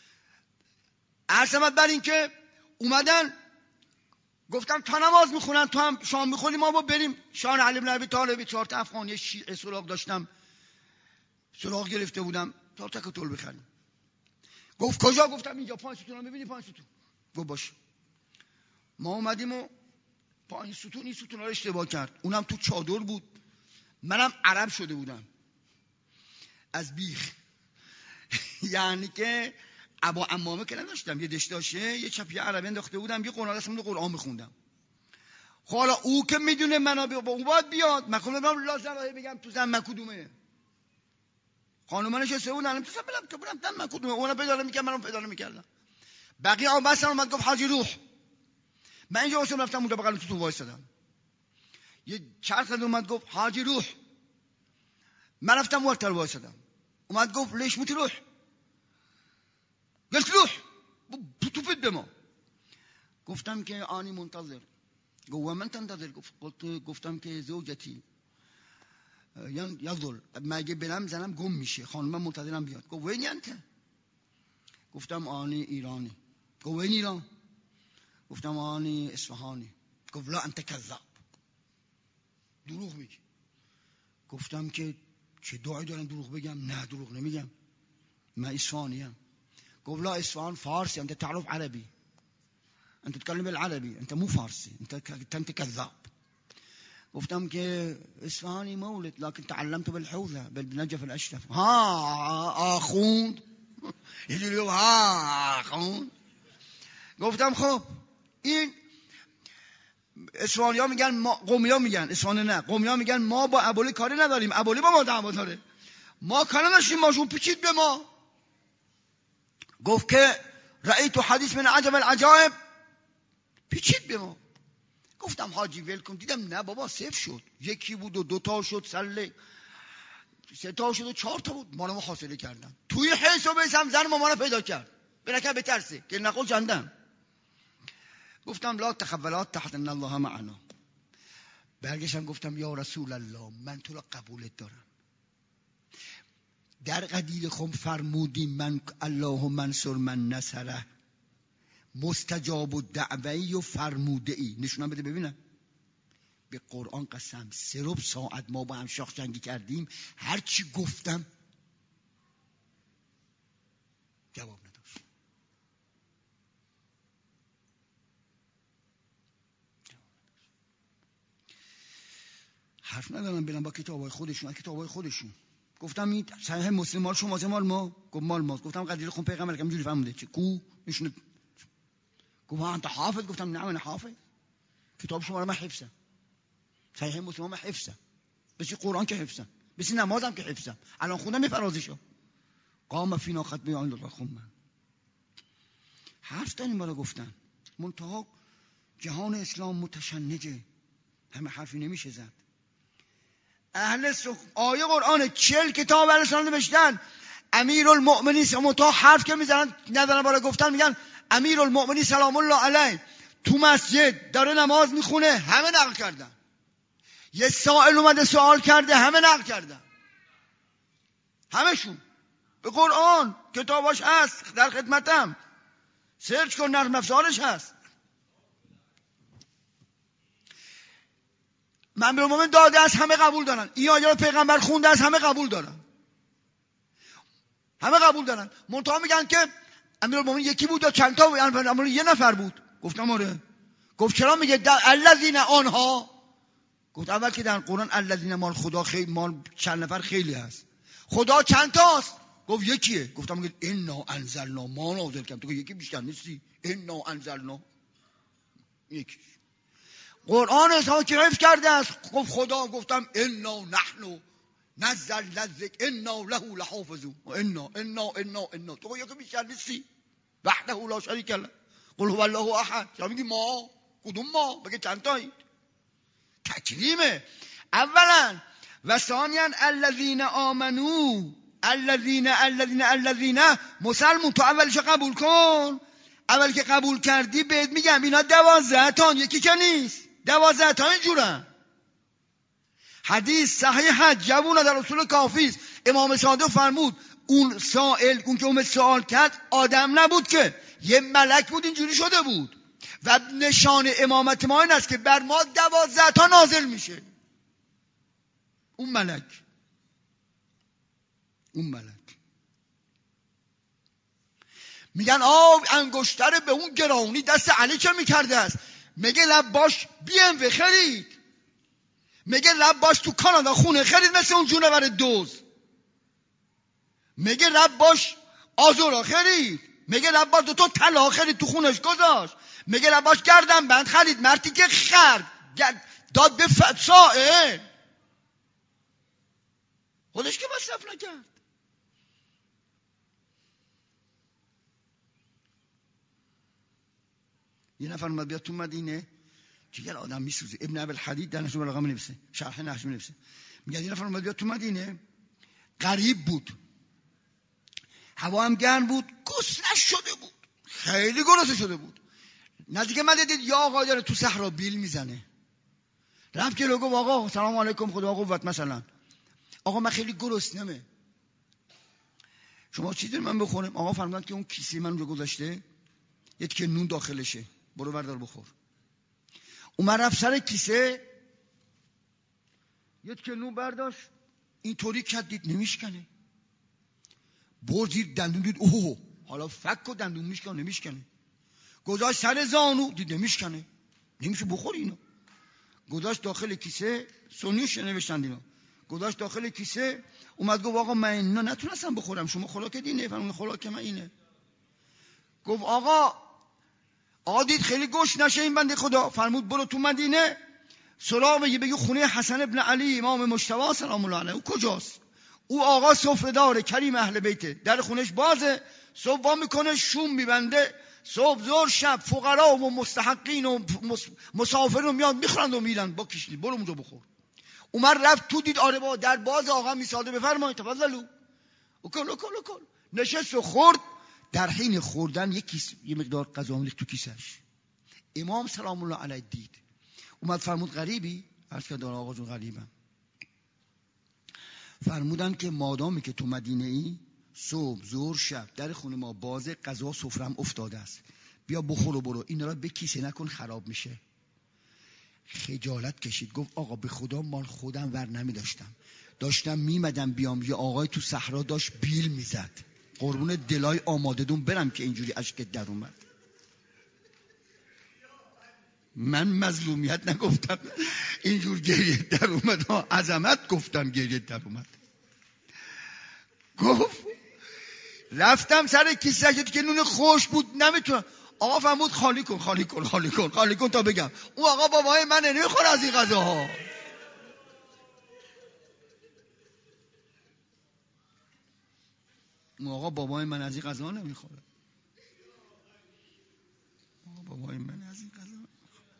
Speaker 1: عرض بر این که اومدن گفتم تا نماز میخونن تو هم شام میخونی ما با بریم. شان علی بن ابی طالب چهار تا افغانی شیعه سراغ داشتم. سراغ گرفته بودم تا تکتل بخریم. گفت کجا؟ گفتم اینجا پنج ستون رو میبینی پنج ستون. گفت باشه. ما اومدیم و پنج ستون این ستون رو اشتباه کرد. اونم تو چادر بود. منم عرب شده بودم. از بیخ. یعنی که ابا عمامه که نداشتم. یه دشتاشه یه چپی عربی انداخته بودم. یه قرآن رسم قرآن میخوندم. حالا او که میدونه منو با اون باید بیاد. من خودم لازم بگم تو زن کدومه. خانوما نشسته بودن تو بلم تو برم دم کدومه. اونا پیدا میکردن منم پیدا نمیکردم. بقیه آ بس اومد گفت حاجی روح. من اینجا واسه رفتم اونجا بغل تو تو وایسادم. یه چرخ اومد گفت حاجی روح. من رفتم ورتر وایسادم. اومد گفت ليش متروح؟ قلت روح توفد به ما. گفتم که آنی منتظر. گفت من تنتظر. گفت گفتم که زوجتی یضل مگه برم زنم گم میشه. خانمم منتظرم بیاد. گفت وین انت؟ گفتم آنی ایرانی. گفت وین ایران؟ گفتم آنی اصفهانی. گفت لا انت کذاب. دروغ میگی. گفتم که چه دعایی دارم دروغ بگم؟ نه دروغ نمیگم. من اصفهانیم. گفت لا اصفهان فارسي انت تعرف عربي. انت تتكلم بالعربي انت مو فارسي انت انت كذاب. گفتم که اصفهانی مولد لكن تعلمت بالحوزه بالنجف الاشرف. ها آخوند. یه ها آخوند. گفتم خب این اصفهانی ها میگن ما قومی ها میگن اصفهانی نه قومی ها میگن ما با ابولی کاری نداریم. ابولی با ما دعوا داره. ما کاری نداشتیم ماشون پیچید به ما. گفت که رأیت حدیث من عجب العجائب. پیچید به ما. گفتم حاجی ول کن. دیدم نه بابا صفر شد. یکی بود و دو تا شد سله سه تا شد و چهار تا بود. ما رو محاصره کردن. توی حیث و بیسم زن ما رو پیدا کرد. برکه بترسه که نقول جندم. گفتم لا تخولات تحت ان الله معنا. برگشتم گفتم یا رسول الله من تو را قبولت دارم. در قدیر خم فرمودی من اللهم منصر من نصره مستجاب الدعوی و فرموده ای. نشونم بده ببینم. به قرآن قسم سه ربع ساعت ما با هم شاخ جنگی کردیم. هر چی گفتم جواب نداشت. حرف ندارم برم با کتابای خودشون. کتابای خودشون گفتم این صحیح مسلم مال شما مال ما. گفت مال ما. گفتم قدیر خون پیغمبر که اینجوری فهمیده چه کو نشونه. گفت انت حافظ؟ گفتم نعم انا حافظ. کتاب شما رو من حفظم. صحیح مسلم من حفظم. بس قرآن که حفظم. بس نمازم که حفظم. الان خوندم میفرازشو. قام فینا ختم آن الله. خوندم. حرف داریم برای گفتن. منتها جهان اسلام متشنجه، همه حرفی نمیشه زد. اهل سخ... آیه قرآن چل کتاب اهل سنت نوشتن امیرالمؤمنین متا حرف که میزنن ندارن برای گفتن میگن امیرالمؤمنین سلام الله علیه تو مسجد داره نماز میخونه، همه نقل کردن. یه سائل اومده سوال کرده، همه نقل کردن، همشون به قرآن کتاباش هست، در خدمتم، سرچ کن، نرم افزارش هست. امیرالمؤمنین داده از همه قبول دارن، این آیه رو پیغمبر خونده از همه قبول دارن، همه قبول دارن. منتها میگن که امیرالمؤمنین یکی بود یا چند تا بود؟ امیرالمؤمنین یه نفر بود. گفتم آره. گفت چرا میگه الذین آنها؟ گفت اول که در قرآن الذین مال خدا خیلی مال چند نفر خیلی هست، خدا چند تاست؟ گفت یکیه. گفتم میگه انا انزلنا ما نازل کردیم، تو یکی بیشتر نیستی، انا انزلنا یکی. قرآن اصلا که حفظ کرده است. گفت خدا، گفتم انا نحن نزلنا الذکر انا له لحافظون و انا انا انا انا تو یکی بیشتر نیستی، وحده لا شریک له، قل هو الله احد. چرا میگی ما؟ کدوم ما؟ بگه چند تایی؟ تکریمه اولا و ثانیا الذین آمنو الذین الذین الذین مسلمون. تو اولش قبول کن، اول که قبول کردی بهت میگم اینا دوازده تان، یکی که نیست، دوازده تا اینجورن. حدیث صحیح جوون در اصول کافی است. امام صادق فرمود اون سائل، اون که اون سوال کرد آدم نبود که یه ملک بود، اینجوری شده بود. و نشان امامت ما این است که بر ما دوازده تا نازل میشه. اون ملک اون ملک میگن آه انگشتر به اون گرانی دست علی چه میکرده است؟ میگه لباش بی ام و خرید، میگه لباش تو کانادا خونه خرید مثل اون جونور دوز، میگه لباش آزورا خرید، میگه لباش دو تا طلا خرید تو خونش گذاشت، میگه لباش گردن بند خرید، مردی که خرد داد به فتسائه خودش که مصرف نکرد. یه نفر اومد بیاد تو مدینه که آدم میسوزه، ابن ابی الحدید در نحو البلاغه نویسه، شرح نحو نویسه، میگه یه نفر اومد بیاد تو مدینه، غریب بود، هوا هم گرم بود، گسنه شده بود، خیلی گرسنه شده بود. نزدیک من دید یا آقا داره تو صحرا بیل میزنه، رفت که گفت آقا سلام علیکم خدا قوت، مثلا آقا من خیلی گرسنمه، شما چی دارید من بخورم؟ آقا فرمودن که اون کیسه من اونجا گذاشته یه تیکه نون داخلشه، برو بردار بخور. اومد رفت سر کیسه یه تیکه نون برداشت، اینطوری کرد دید نمیشکنه، برد زیر دندون دید اوه حالا فک و دندون میشکنه نمیشکنه، گذاشت سر زانو دید نمیشکنه، نمیشه بخور اینو، گذاشت داخل کیسه، سنیش نوشتند اینو، گذاشت داخل کیسه، اومد گفت آقا من اینا نتونستم بخورم، شما خوراکت اینه؟ فرمود خوراک من اینه. گفت آقا آقا دید خیلی گوش نشه این بنده خدا، فرمود برو تو مدینه سراغ یه بگی خونه حسن ابن علی امام مجتبی سلام الله علیه. او کجاست؟ او آقا سفره داره، کریم اهل بیته، در خونش بازه، صبح وا میکنه شوم میبنده، صبح ظهر شب فقرا و مستحقین و مسافرین میاد میخورند و میرن با کشلی، برو اونجا بخور. اومد رفت تو دید آره با در باز، آقا میساده بفرمایید تفضلوا اکل اکل اکل، نشست و خورد. در حین خوردن یک کیس یه مقدار غذا ریخت تو کیسش. امام سلام الله علیه دید، اومد فرمود غریبی؟ عرض کرد آقا جون غریبم. فرمودن که مادامی که تو مدینه ای صبح ظهر شب در خونه ما بازه، غذا سفرم افتاده است، بیا بخور و برو، این را به کیسه نکن خراب میشه. خجالت کشید، گفت آقا به خدا مال خودم ور نمی داشتم، داشتم میمدم بیام یه آقای تو صحرا داشت بیل میزد، قربون دلای آماده دون برم که اینجوری اشکت در اومد. من مظلومیت نگفتم، اینجور گریه در اومد ها، عظمت گفتم گریه در اومد. گفت رفتم سر کیسه که نون خوش بود نمیتونم، آقا فرمود خالی کن خالی کن خالی کن خالی کن تا بگم. اون آقا بابای منه نمیخوره از این غذاها. اون آقا بابای من از این غذا نمیخوره، آقا بابای من از این غذا نمیخوره.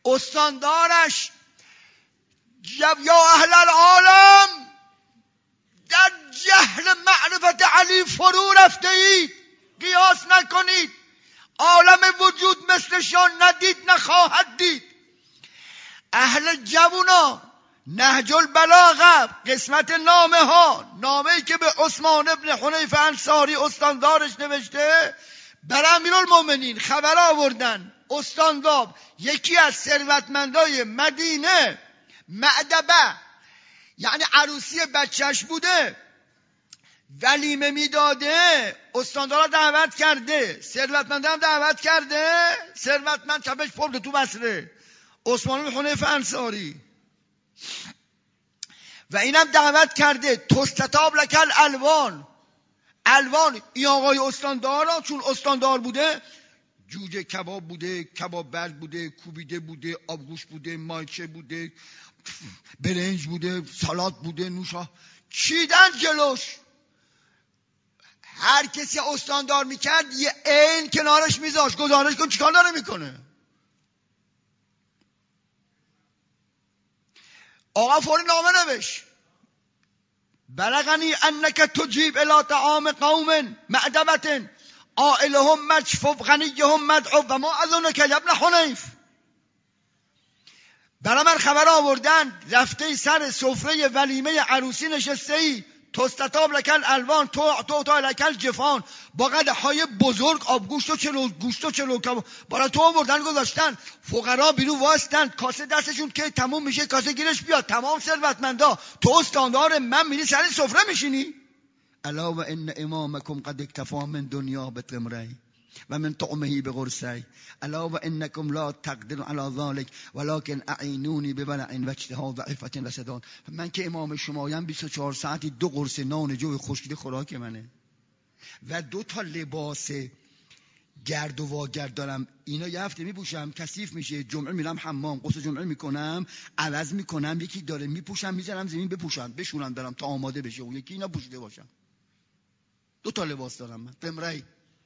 Speaker 1: استاندارش یا اهل العالم در جهل معرفت علی فرو رفته اید، قیاس نکنید، عالم وجود مثلشان ندید نخواهد دید. اهل جوونا نهج البلاغه قسمت نامه ها، نامه‌ای که به عثمان ابن حنیف انصاری استاندارش نوشته، بر امیرالمومنین خبر آوردن استاندار یکی از ثروتمندای مدینه معدبه، یعنی عروسی بچهش بوده، ولیمه میداده، استاندار دعوت کرده، ثروتمند هم دعوت کرده، ثروتمند چپش پرده تو بصره، عثمان بن حنیف انصاری، و اینم دعوت کرده. تستتاب لکل الوان، الوان این آقای استاندار ها چون استاندار بوده، جوجه کباب بوده، کباب برگ بوده، کوبیده بوده، آبگوش بوده، مایچه بوده، برنج بوده، سالاد بوده، نوشا چیدن جلوش. هر کسی استاندار میکرد یه عین کنارش میذاشت، گزارش کن چیکار داره میکنه. آقا فوری نامه نوشت، بلغنی انک تجیب الی طعام قوم معدبة عائلهم مجفوف غنیهم مدعو و ما اظنک ابن حنیف. برای من خبر آوردن رفته سر سفره ولیمه عروسی نشسته ای، تستتاب لکل الوان، تو تو تا لکل جفان، با قدحهای بزرگ آبگوشت و چلو گوشت و چلو کباب برای تو آوردن گذاشتن، فقرا بیرون واسطن، کاسه دستشون که تموم میشه کاسه گیرش بیاد، تمام ثروتمندا، تو استاندار من میری سر سفره میشینی. الا و ان امامکم قد اکتفى من دنیا بتمری و من طعمه بقرصی، الا و انکم لا تقدر علی ذلك ولكن اعینونی ببلع و اجتهاد و عفت و صدان. من که امام شمایم بیست و چهار ساعتی دو قرص نان جو خشکیده خوراک منه و دو تا لباس گرد و واگرد دارم، اینا یه هفته میپوشم کثیف میشه، جمعه میرم حمام غسل جمعه میکنم عوض میکنم، یکی داره میپوشم میذارم زمین بپوشم بشورم دارم تا آماده بشه، اون یکی اینا پوشیده باشم. دو تا لباس دارم من تمرای.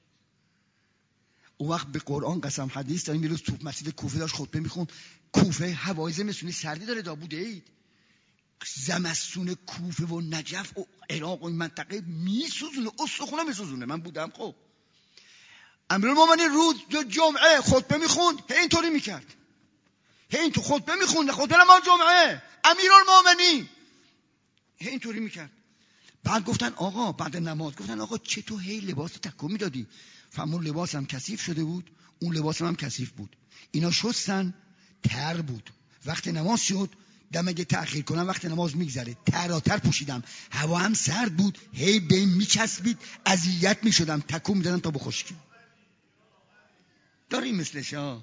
Speaker 1: اون وقت به قرآن قسم حدیث داریم، یه روز تو مسجد کوفه داشت خطبه میخوند. کوفه هوای زمستونی سردی داره، دا بوده اید زمستون کوفه و نجف و عراق و این منطقه میسوزونه، استخونه میسوزونه. من بودم. خب امیرالمومنین روز جمعه خطبه میخوند، هی اینطوری میکرد، هی این تو خطبه میخوند، خطبه نماز جمعه امیرالمومنین هی اینطوری میکرد. بعد گفتن آقا بعد نماز گفتن آقا چطور هی لباس تکون میدادی؟ فهمون لباسم کثیف شده بود، اون لباسم هم کثیف بود، اینا شستن تر بود، وقت نماز شد دم اگه تأخیر کنم وقت نماز میگذره، تراتر پوشیدم، هوا هم سرد بود، هی بین میچسبید، اذیت میشدم، تکون میدادم تا بخشکی. داریم مثلشا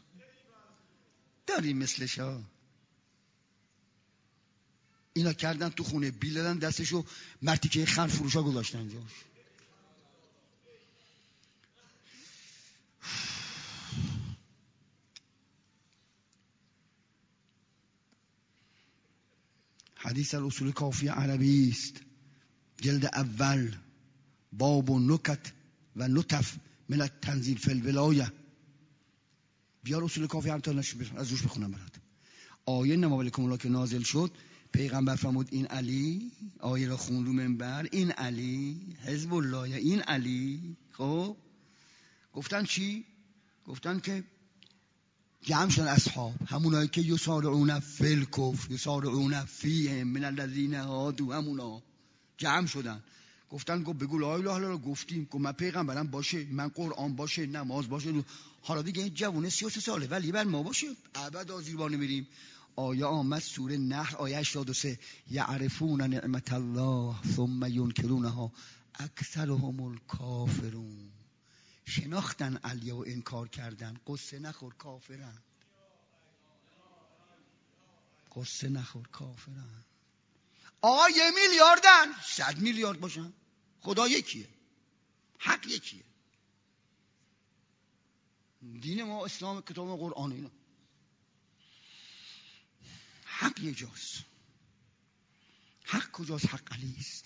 Speaker 1: داریم مثلشا اینا کردن تو خونه، بیل دادن دستشو مرتیکه خن فروشا گذاشتن جاش. حدیث الاصول کافی عربی است، جلد اول، باب و نکت و نطف من التنزیل فی الولایه. بیار اصول کافی هم تا از روش بخونم برات. آیه نما علیکم الله که نازل شد، پیغمبر فرمود این علی، آیه را خوند رو منبر، این علی حزب الله، این علی. خب گفتن چی؟ گفتن که جمع شدن اصحاب، همونایی که یسارعون فی الکفر یسارعون فیهم من الذین هادوا، همونا جمع شدن گفتن گفت بگو لا اله الا الله، گفتیم گفت من پیغمبرم باشه، من قرآن باشه، نماز باشه، حالا دیگه این جوونه سی و سه ساله ولی بر ما باشه، ابدا زیربان میریم. آیه آمد سوره نحل آیه هشتاد و سه، یعرفون نعمت الله ثم ینکرونها اکثرهم الکافرون. شناختن علیه و انکار کردن. قصه نخور کافرن، قصه نخور کافرن. آقا یه میلیاردن، صد میلیارد باشن، خدا یکیه، حق یکیه، دین ما اسلام کتاب قرآن، اینا حق یه جاست. حق کجاست؟ حق علی است.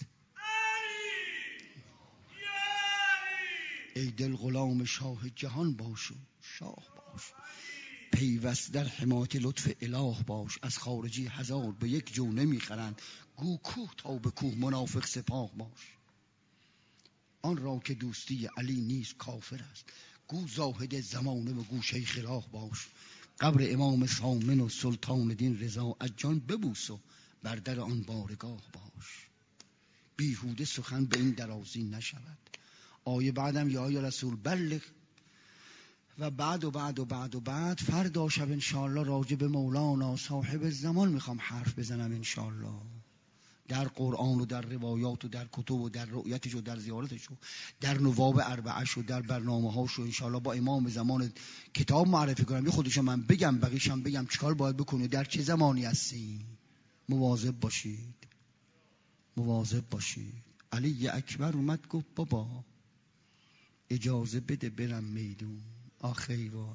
Speaker 1: ای دل غلام شاه جهان باشو، شاه باش. پیوست در حمایت لطف اله باش. از خارجی هزار به یک جو نمیخرند، گو کوه تا به کوه منافق سپاه باش. آن را که دوستی علی نیست کافر است، گو زاهد زمانه و گو شیخ راه باش. قبر امام سامن و سلطان دین رضا از جان ببوس و بر در آن بارگاه باش. بیهوده سخن به این درازی نشود. آیه بعدم یا یا رسول بلغ و بعد و بعد و بعد و بعد فردا شب انشاءالله راجع به مولانا صاحب زمان میخوام حرف بزنم انشاءالله، در قرآن و در روایات و در کتب و در رؤیتش و در زیارتش و در نواب اربعش و در برنامه هاش و انشاءالله با امام زمان کتاب معرفی کنم. یه خودشو من بگم بقیشم بگم چیکار باید بکنه، در چه زمانی هستی. مواظب باشید، مواظب باشید. علی اکبر اومد گفت بابا اجازه بده برم میدون. آخی وای،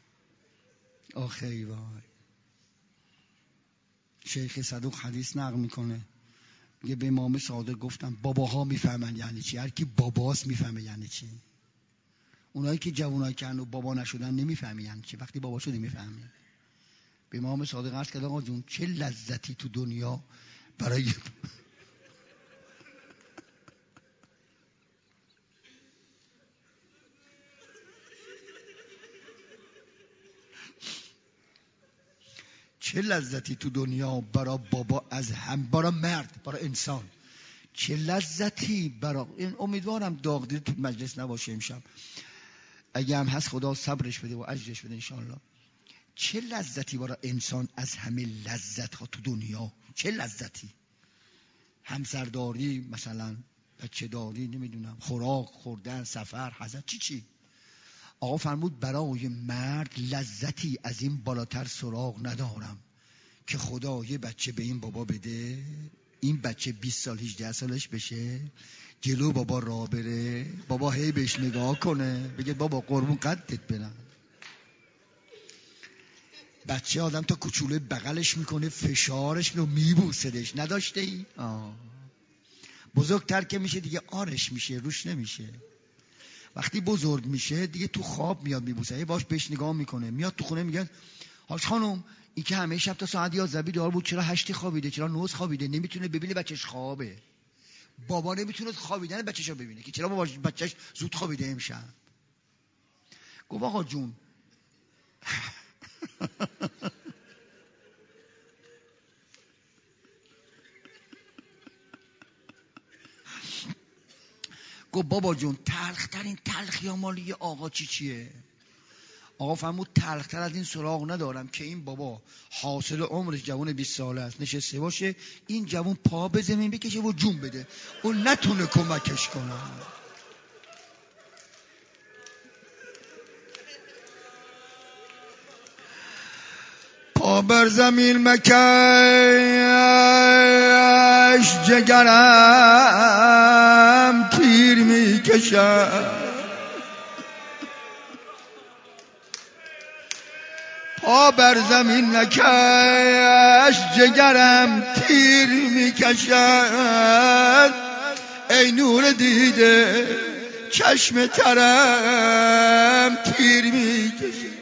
Speaker 1: آخی وای. شیخ صدوق حدیث نقل میکنه، میگه به امام صادق گفتم باباها میفهمن یعنی چی، هر کی باباست میفهمه یعنی چی. اونایی که جوانای کردن و بابا نشدن نمیفهمی یعنی چی، وقتی بابا شدی میفهمی. به امام صادق عرض کرد آقا جون چه لذتی تو دنیا برای چه لذتی تو دنیا برای بابا از هم، برای مرد، برای انسان. چه لذتی برای این. امیدوارم داغدیر تو مجلس نباشه امشب، اگه هم هست خدا صبرش بده و اجرش بده انشاءالله. چه لذتی برای انسان از همه لذت ها تو دنیا. چه لذتی، همسرداری مثلا، بچه داری، نمیدونم خوراک خوردن، سفر، حضرت، چی چی. آقا فرمود برای مرد لذتی از این بالاتر سراغ ندارم که خدا یه بچه به این بابا بده، این بچه بیست سال هجده سالش بشه، جلو بابا راه بره، بابا هی بهش نگاه کنه بگه بابا قربون قدت برم. بچه آدم تا کوچولو بغلش میکنه، فشارش میکنه، میبوسدش. نداشته ای؟ آه. بزرگتر که میشه دیگه آرش میشه، روش نمیشه. وقتی بزرگ میشه دیگه تو خواب میاد میبوسه، یه باش بهش نگاه میکنه. میاد تو خونه میگن حاج خانم این که همه شب تا ساعت یازده بیدار بود، چرا هشتی خوابیده، چرا نوز خوابیده؟ نمیتونه ببینه بچهش خوابه. بابا نمیتونه خوابیدن بچه‌شو ببینه که چرا بابا بچهش زود خوابیده امشب. گفت آقا جون گفت بابا جون تلخترین تلخی ها مالی آقا چی چیه؟ آقا فرمود تلختر از این سراغ ندارم که این بابا حاصل عمرش جوان بیست ساله است نشسته باشه، این جوان پا به زمین بکشه و جون بده، اون نتونه کمکش کنه. پا بر زمین مکش جگرم تیر میکشم، پا بر زمین نکش جگرم تیر میکشد، ای نور دیده چشم ترم تیر میکشد.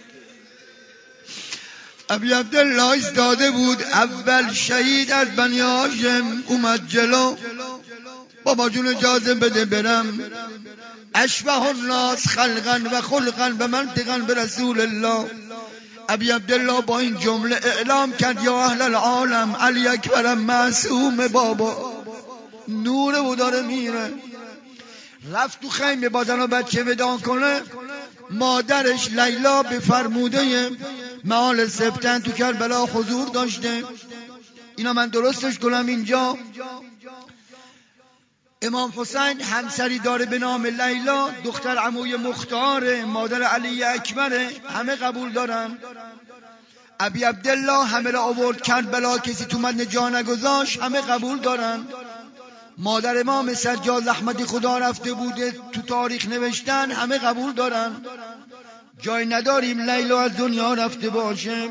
Speaker 1: ابی عبدالله ایستاده بود اول شهید از بنی هاشم، اومد جلو. بابا جون اجازه بده برم، اشبه الناس خلقا و خلقا و منطقا به رسول الله. ابی عبدالله با این جمله اعلام کرد یا اهل العالم علی اکبر معصوم بابا، نور و داره میره. رفت تو خیمه با زن و بچه وداع کنه. مادرش لیلا به فرموده معال سبتن تو کربلا حضور داشته. اینا من درستش کنم اینجا، امام حسین همسری داره به نام لیلا، دختر عموی مختار مادر علی اکبره، همه قبول دارن. ابی عبدالله همه را آورد کربلا، کسی تو مدن جا نگذاشت، همه قبول دارن. مادر امام سجاد احمدی خدا رفته بوده، تو تاریخ نوشتن، همه قبول دارن. جای نداریم لیلا از دنیا رفته باشه،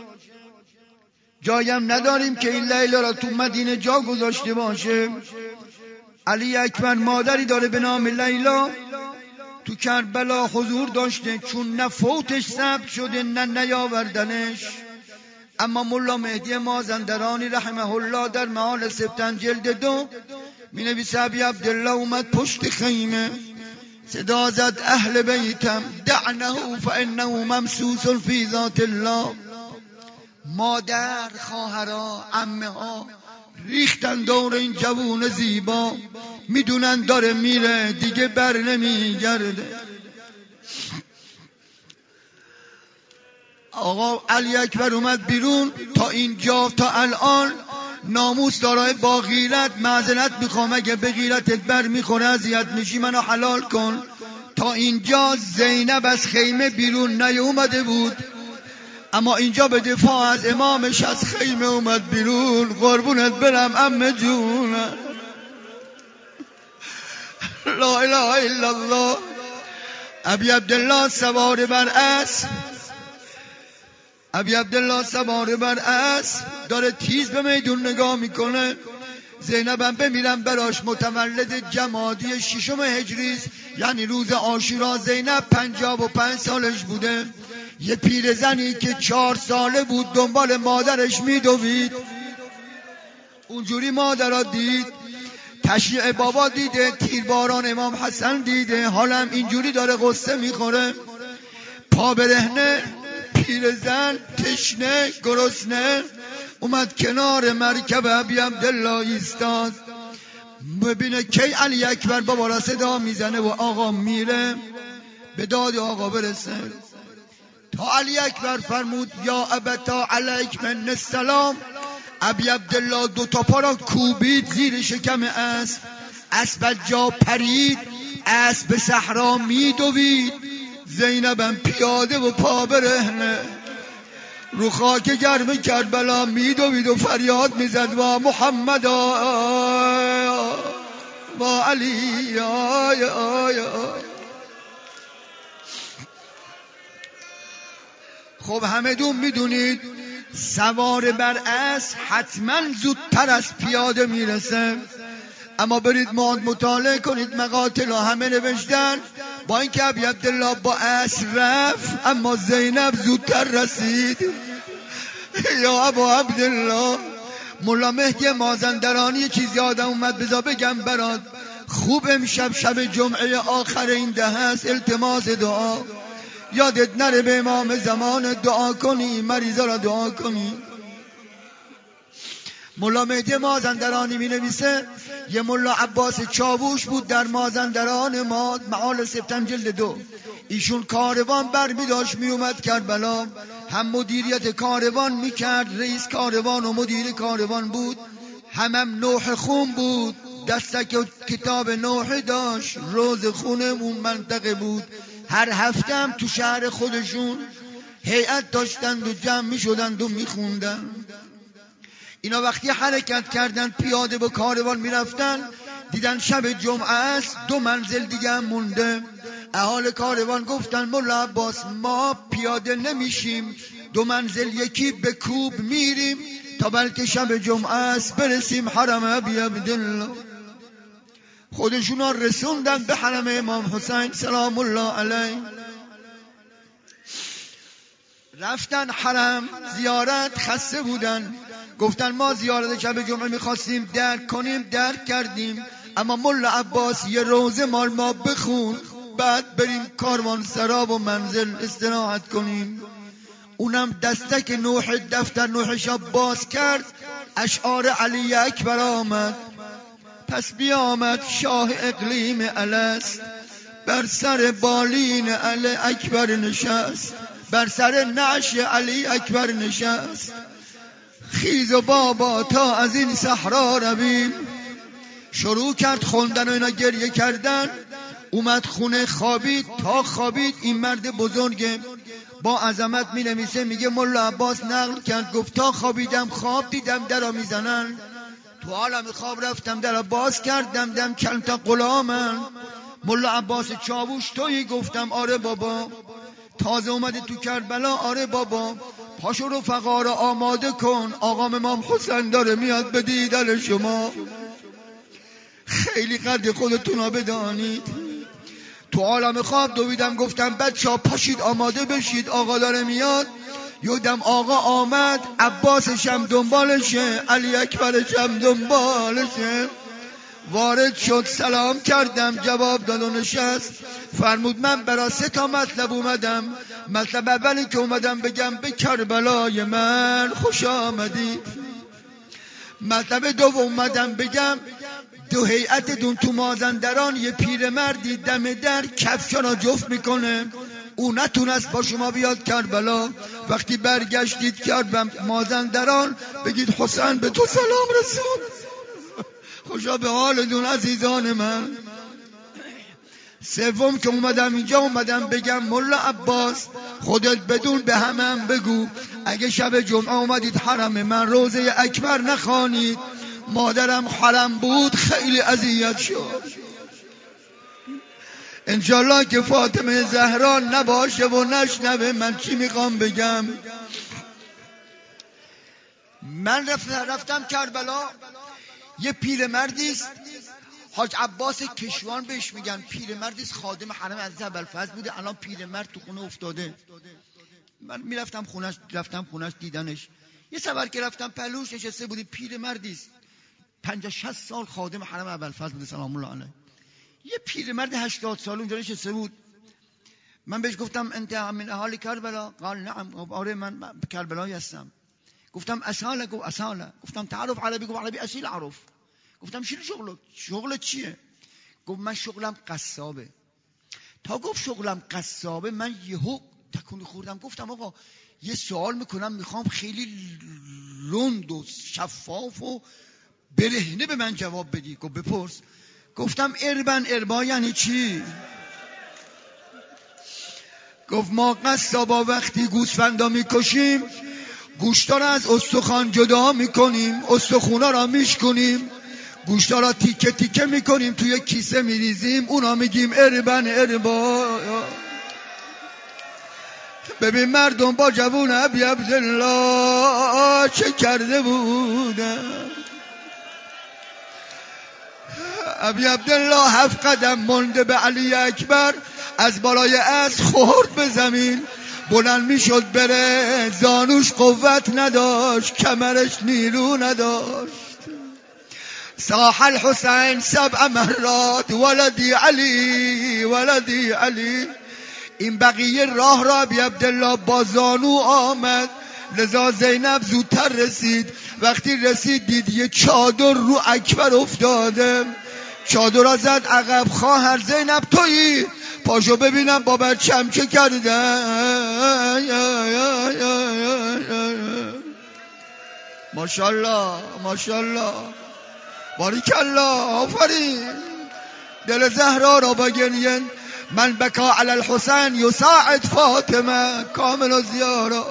Speaker 1: جایم نداریم که این لیلا را تو مدینه جا گذاشته باشه. علی اکبر مادری داره به نام لیلا، تو کربلا حضور داشته، چون نه فوتش ثبت شده نه نیاوردنش. اما ملا مهدی مازندرانی رحمه الله در معال سبتن جلد دو می نویسه ابی عبدالله اومد پشت خیمه، صدا زد اهل بیتم دعنه فانه ممسوس فی ذات الله. مادر، خواهرها، عمه ها ریختن دور این جوون زیبا، میدونن داره میره دیگه بر نمیگرده. آقا علی اکبر اومد بیرون، تا اینجا تا الان ناموس دارای با غیرت معذرت میخوام اگه به غیرتت بر میخوره اذیت میشی منو حلال کن. تا اینجا زینب از خیمه بیرون نیومده بود، اما اینجا به دفاع از امامش از خیمه اومد بیرون. قربونت برم عمه جون. لا اله الا الله. ابی عبدالله سوار بر اسب، ابی عبدالله سوار بر اسب داره تیز به میدون نگاه میکنه. زینبم بمیرم براش متولد جمادی ششم هجری است، یعنی روز عاشورا. زینب پنجاه و پنج سالش بوده. یه پیرزنی که چهار ساله بود دنبال مادرش میدوید، اونجوری مادرها دید، تشییع بابا دیده، تیرباران امام حسن دیده، حالم اینجوری داره غصه میخوره. پا برهنه، پیرزن تشنه گرسنه اومد کنار مرکب ابی عبدالله ایستاد، ببینه کی علی اکبر بابا را صدا میزنه و آقا میره به داد آقا برسه. تا علی اکبر فرمود یا ابتا علیک من السلام. ابی عبدالله دو تا پا را کوبید زیر شکم اسب، اسب جا پرید، اسب به صحرا میدوید. زینبم پیاده و پا برهنه رو خاک گرم کربلا میدوید و فریاد میزد و محمد و علی آی آی آی. خب همدون میدونید سوار بر اسب حتما زودتر از پیاده میرسه، اما برید مطالعه کنید مقاتل همه نوشتن با اینکه ابی عبدالله با اسب رفت اما زینب زودتر رسید. یا ابا عبدالله. ملا مهدی مازندرانی چیزی آدم اومد بذار بگم برات، خوب امشب شب جمعه آخر این ده هست، التماس دعا، یادت نره به امام زمان دعا کنی، مریضا را دعا کنی. ملا مهدی مازندرانی می نویسه یه ملا عباس چاووش بود در مازندران ما، معال سپتامبر جلد دو. ایشون کاروان بر می داشت می اومد کربلا، هم مدیریت کاروان می کرد، رئیس کاروان و مدیر کاروان بود، هم هم نوح خون بود، دستک کتاب نوح داشت، روز خونه اون منطقه بود. هر هفته هم تو شهر خودشون هیئت داشتند و جمع می شدند و می خوندن. اینا وقتی حرکت کردن پیاده به کاروان می رفتن، دیدن شب جمعه است، دو منزل دیگه هم مونده. اهال کاروان گفتن مولا عباس ما پیاده نمیشیم، دو منزل یکی به کوب میریم تا بلکه شب جمعه است برسیم حرم ابی عبدالله. خودشونا رسوندن به حرم امام حسین سلام الله علیه. رفتن حرم زیارت، خسته بودن، گفتن ما زیارت شب جمعه میخواستیم درک کنیم، درک کردیم، اما مولا عباس یه روزه مال ما بخون بعد بریم کاروان سرا و منزل استراحت کنیم. اونم دستک نوح دفتر نوحش باز کرد، اشعار علی اکبر آمد. پس بیامد شاه اقلیم الست، بر سر بالین علی اکبر نشست، بر سر نعش علی اکبر نشست. خیز و بابا تا از این صحرا رویم. شروع کرد خوندن و اینا گریه کردن. اومد خونه خوابید، تا خوابید این مرد بزرگه با عظمت می نویسه، میگه مولا عباس نقل کرد، گفت تا خوابیدم خواب دیدم درا میزنن، تو عالم خواب رفتم درا باز کردم، دم چند تا غلامن. مولا عباس چاووش تویی؟ گفتم آره بابا. تازه اومده تو کربلا؟ آره بابا. پاشو رفقا را آماده کن، آقام امام حسین داره میاد به دیدن شما. خیلی قدر خودتون را بدانید. تو عالم خواب دویدم گفتم بچه‌ها پاشید آماده بشید آقا داره میاد. یودم آقا آمد، عباسشم دنبالشه، علی اکبرشم دنبالشه. وارد شد سلام کردم، جواب داد و نشست. فرمود من برای سه تا مطلب اومدم. مطلب اولی که اومدم بگم به کربلای من خوش آمدید. مطلب دوم اومدم بگم دو هیئت دون تو مازندران یه پیرمردی دم در کفشا را جفت میکنه، او نتونست با شما بیاد کربلا. وقتی برگشتید کربم مازندران بگید حسین به تو سلام رسون. خوشا به حالتون عزیزان من. سوم که اومدم اینجا اومدم بگم مولا عباس خودت بدون به همم بگو اگه شب جمعه اومدید حرم من روزه اکبر نخوانید. مادرم حرم بود خیلی اذیت شد. انشالله که فاطمه زهرا نباشه و نشنوه من چی میخوام بگم. من رفتم کربلا، یه پیرمردی است حاج عباس کشوان بهش میگن، پیرمردی است خادم حرم عزیز ابوالفضل بوده، الان پیرمرد تو خونه افتاده. من میرفتم خونش، رفتم خونش دیدنش. یه سفر که رفتم پلوش نشسته بودی، پیرمردی است پنجاه شصت سال خادم حرم ابوالفضل بوده سلام الله علیه. یه پیرمرد هشتاد سال اونجا نشسته بود. من بهش گفتم انت من اهالی کربلا؟ قال نعم. آره من کربلایی هستم. گفتم اصاله؟ گفت اصاله. گفتم تعرف عربی؟ گفت عربی اصیل عرف. گفتم شنو شغلت؟ شغلت چیه؟ گفت من شغلم قصابه. تا گفت شغلم قصابه من یهو تکونی خوردم. گفتم آقا یه سوال میکنم، میخوام خیلی لند و شفاف و برهنه به من جواب بدی. گفت بپرس. گفتم اربن اربا یعنی چی؟ گفت ما قصابا وقتی گوسفندا میکشیم گوشتا را از استخوان جدا میکنیم، استخونا را میشکنیم، گوشتا را تیکه تیکه میکنیم، توی کیسه میریزیم، اونا میگیم اربن اربا. ببین مردم با جوون ابی عبدالله چه کرده بودن. ابی عبدالله هفت قدم مونده به علی اکبر، از بالای اسب خورد به زمین، بلند میشد بره، زانوش قوت نداشت، کمرش نیرو نداشت. صاح الحسین سبع مرات ولدی علی ولدی علی. این بقیه راه را ابی عبدالله با زانو آمد، لذا زینب زودتر رسید. وقتی رسید دید یه چادر رو اکبر افتاده، چادر را زد عقب. خواهر زینب تویی؟ پاشو ببینم با بچم چه کردن. ماشاءالله ماشاءالله باریکالله آفرین. دل زهرا را بگنین. من بکا علی الحسین یساعد فاطمه کامل و زیارا.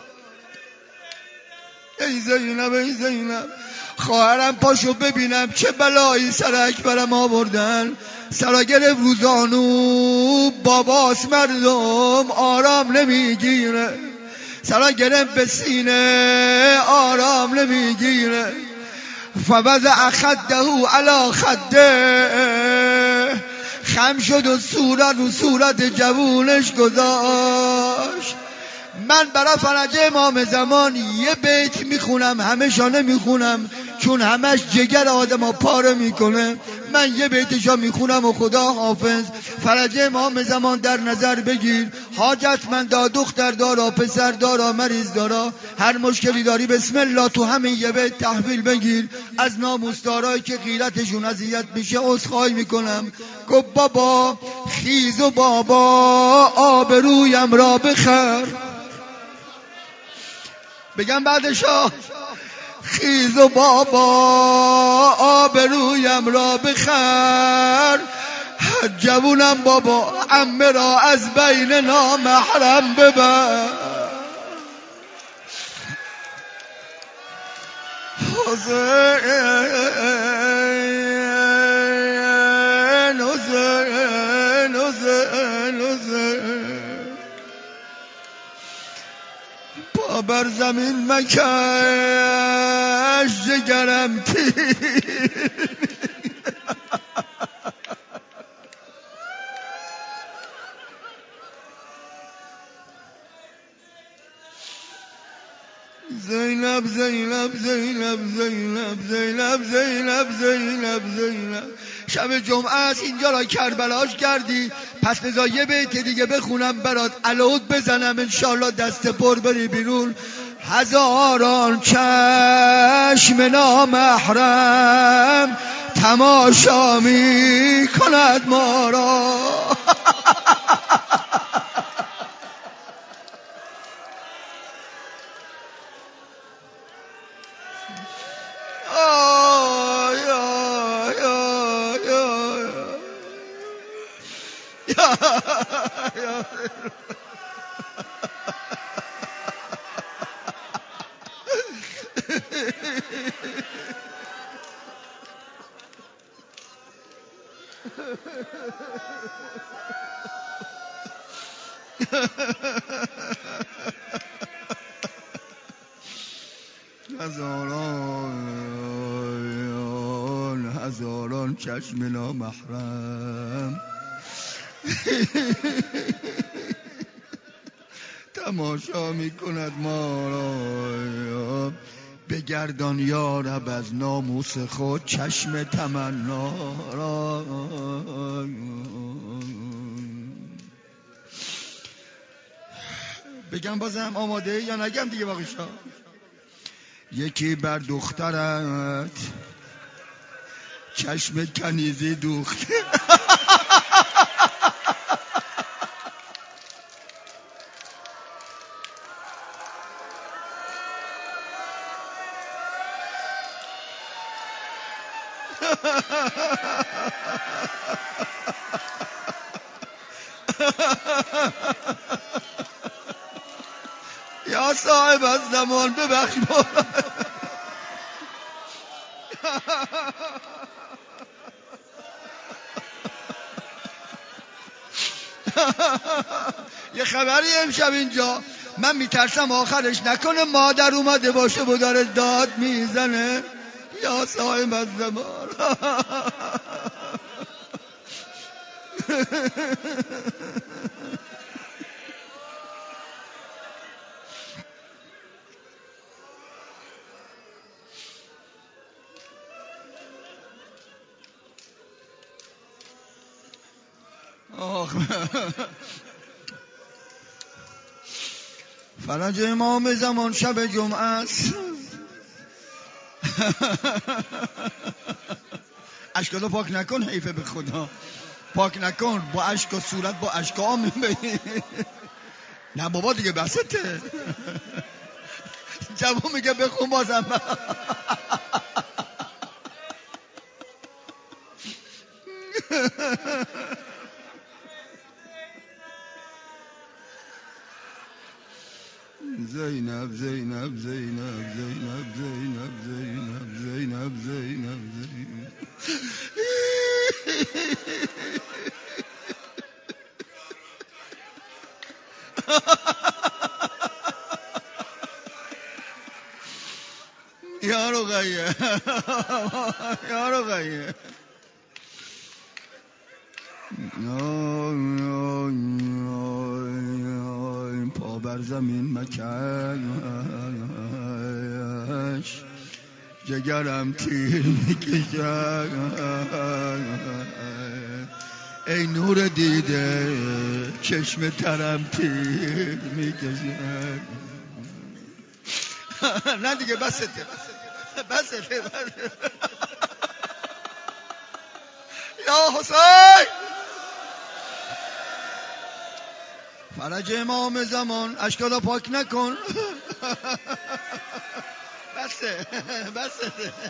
Speaker 1: ای زینب ای زینب خواهرم پاشو ببینم چه بلایی سر اکبرم آوردن. سرا گرفت روزانو، باباس مردم آرام نمیگیره. سرا گرفت به سینه آرام نمیگیره. فوضع خده علی خده، خم شد و صورت و صورت جوونش گذاشت. من برای فرج امام زمان یه بیت میخونم، همشا نمیخونم چون همش جگر آدم ها پاره میکنه. من یه بیتشا میخونم و خدا حافظ. فرج امام زمان در نظر بگیر، حاجتمندا دختر دارا پسر دارا مریض دارا، هر مشکلی داری بسم الله تو همین یه بیت تحویل بگیر. از ناموسدارایی که غیرتشون اذیت میشه عذرخواهی میکنم. گفت بابا خیز و بابا آبرویم را بخر. بگم بعدشا خیز و بابا آبرویم را بخر. جوونم بابا عمه را از بین نامحرم ببر. حسین حسین حسین حسین پا بر زمین مکش جگرم تیر. زینب زینب زینب زینب زینب زینب زینب زینب. شب جمعه است اینجا را کربلاش کردی، پس بذار یه بیت دیگه بخونم برات، علود بزنم انشالله دست پر بری بیرون. هزاران چشم نامحرم تماشا می کند ما را. هزاران هزاران چشم نامحرم تماشا می کند ما را. بگردان یا رب از ناموس خود چشم تمنا را. بگم بازم آماده یا نگم دیگه باقیشا؟ یکی بر دخترت چشم کنیزی دوخت. یا صاحب از زمان ببخش ما. یه خبری امشب اینجا، من میترسم آخرش نکنه مادر اومده باشه و داره داد میزنه. یا صاحب از زمان. فرج امام زمان شب جمعه است. اشکالو پاک نکن، حیفه به خدا پاک نکن، با اشک و صورت با اشک ها میبینی. نه بابا دیگه بسته. جواب میگه بخون بازم. زینب زینب زینب زینب زینب زینب زینب زینب زینب. یا رقیه یا رقیه پا بر زمین مکش، جگرم تیر میکشد. ای نور دیده چشم ترم تیر میکشد. نه دیگه بسته بسته. یا حسین فرج امام زمان اشکالا پاک نکن. بسته بسته.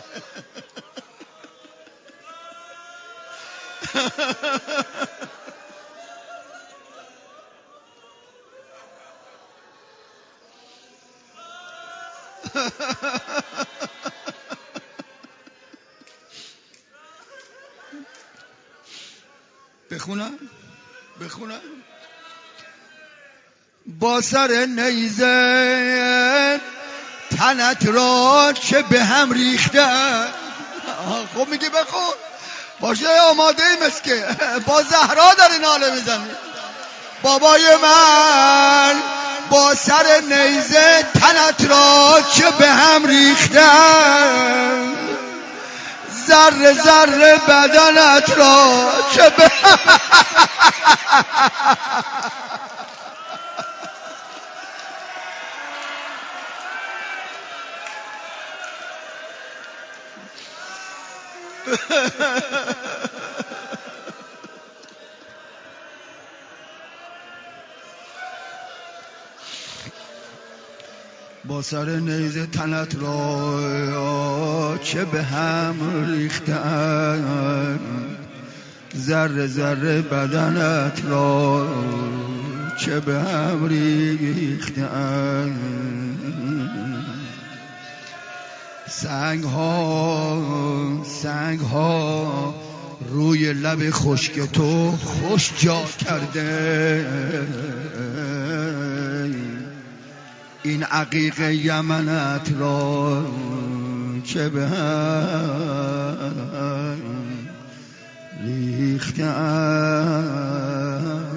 Speaker 1: بخونم بخونم. با سر نیزه تنت را چه به هم ریخته. خب میگی بخون باشه آماده ای مسکه. با زهرا داری ناله میزنی. بابای من با سر نیزه تنت را که به هم ریختن، ذره ذره بدنت را که به هم با سر نیزه تنت را چه به هم ریختن، ذره ذره بدنت را چه به هم ریختن. سنگ ها سنگ ها روی لب خشک تو خوش جا کرده، این عقیق یمنت را چه به هم ریختن.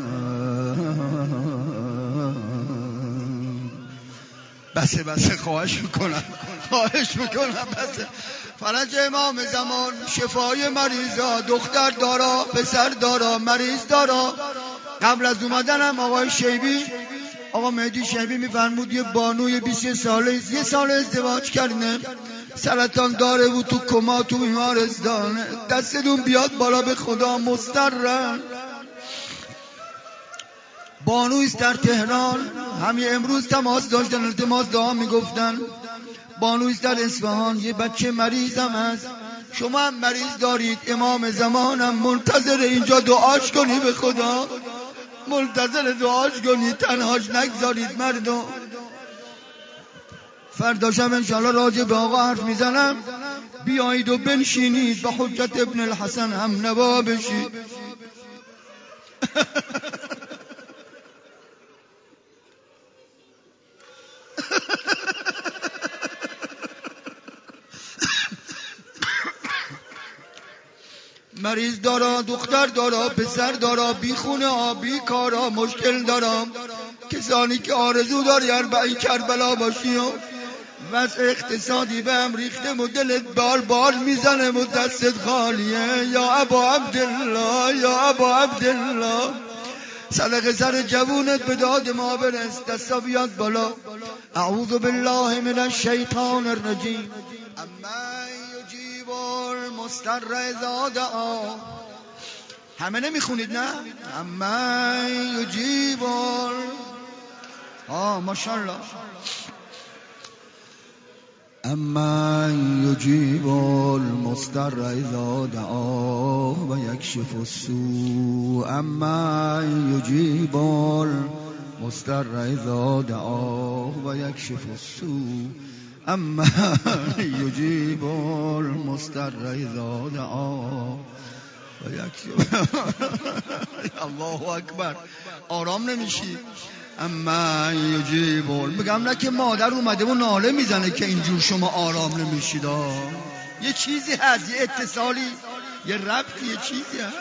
Speaker 1: بسه بسه خواهش میکنم خواهش میکنم بسه. فرج امام زمان شفای مریضا، دختر دارا پسر دارا مریض دارا. قبل از اومدنم آقای شیبی آقا مهدی شیبی میفرمود یه بانوی بیست ساله یه سال ازدواج کرده، سرطان داره بود، تو کما تو بیمارستانه، دستتون بیاد بالا به خدا مضطرن. بانویست در تهران، همین امروز تماس داشتن، التماس دعا میگفتن. بانویست در اصفهان، یه بچه مریضم هست، شما هم مریض دارید، امام زمانم منتظر اینجا دعاش کنی به خدا، منتظر دعاش کنی، تنهاش نگذارید مردم. فردا شب انشاءالله راجع به آقا حرف میزنم، بیایید و بنشینید با حجت ابن الحسن هم نوا بشید. مریض دارا، دختر دارا، پسر دارا، بی خونه ها، بی کارا، مشکل دارا. کسانی که آرزو داری اربعین کربلا باشی و وضع اقتصادی به هم ریخته و دلت بال بال میزنه و دستت خالیه، یا ابا عبدالله یا ابا عبدالله صدق سر جوونت به داد ما برس، دستا بیاد بالا. اعوذ بالله من الشیطان الرجیم. اما یجیب المضطر اذا دعا. همه نمیخونید نه؟ اما یجیب آه ماشاءالله. اما یجیب المضطر اذا دعا و یکشف السوء. اما یجیب المضطر اذا دعا و یکشف السوء. اما یجیب المضطر اذا دعا و یکشف. الله اکبر. آرام نمیشی. اما یجیب. بگم نه که مادر اومده و ناله میزنه که اینجور شما آرام نمیشید. یه چیزی هست، یه اتصالی، یه ربطی، یه چیزی هست.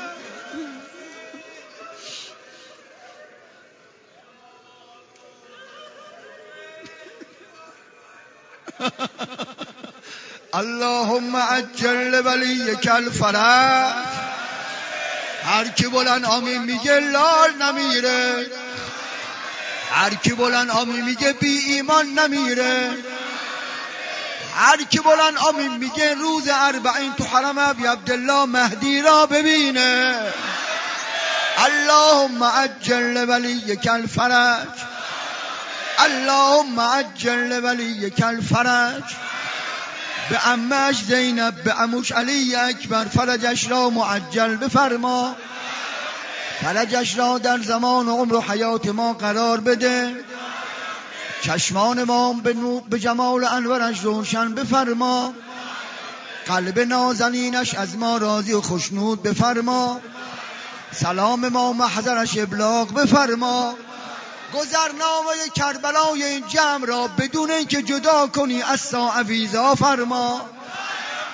Speaker 1: اللهم عجل ولیک الفرج. هر کی بلند آمین میگه لال نمیره، هر کی بلند آمین میگه بی ایمان نمیره، هر کی بلند آمین میگه روز اربعین تو حرم ابی عبدالله مهدی را ببینه. اللهم عجل ولیک الفرج. اللهم عجل ولیک الفرج. به عمش زینب، به عموش علی اکبر فرجش را معجل بفرما، فرجش را در زمان و عمر و حیات ما قرار بده، چشمان ما به, به جمال انورش روشن بفرما، قلب نازنینش از ما راضی و خوشنود بفرما، سلام ما محضرش ابلاغ بفرما، گذرنامه کربلای این جمع را بدون اینکه جدا کنی از ساعویزا فرما.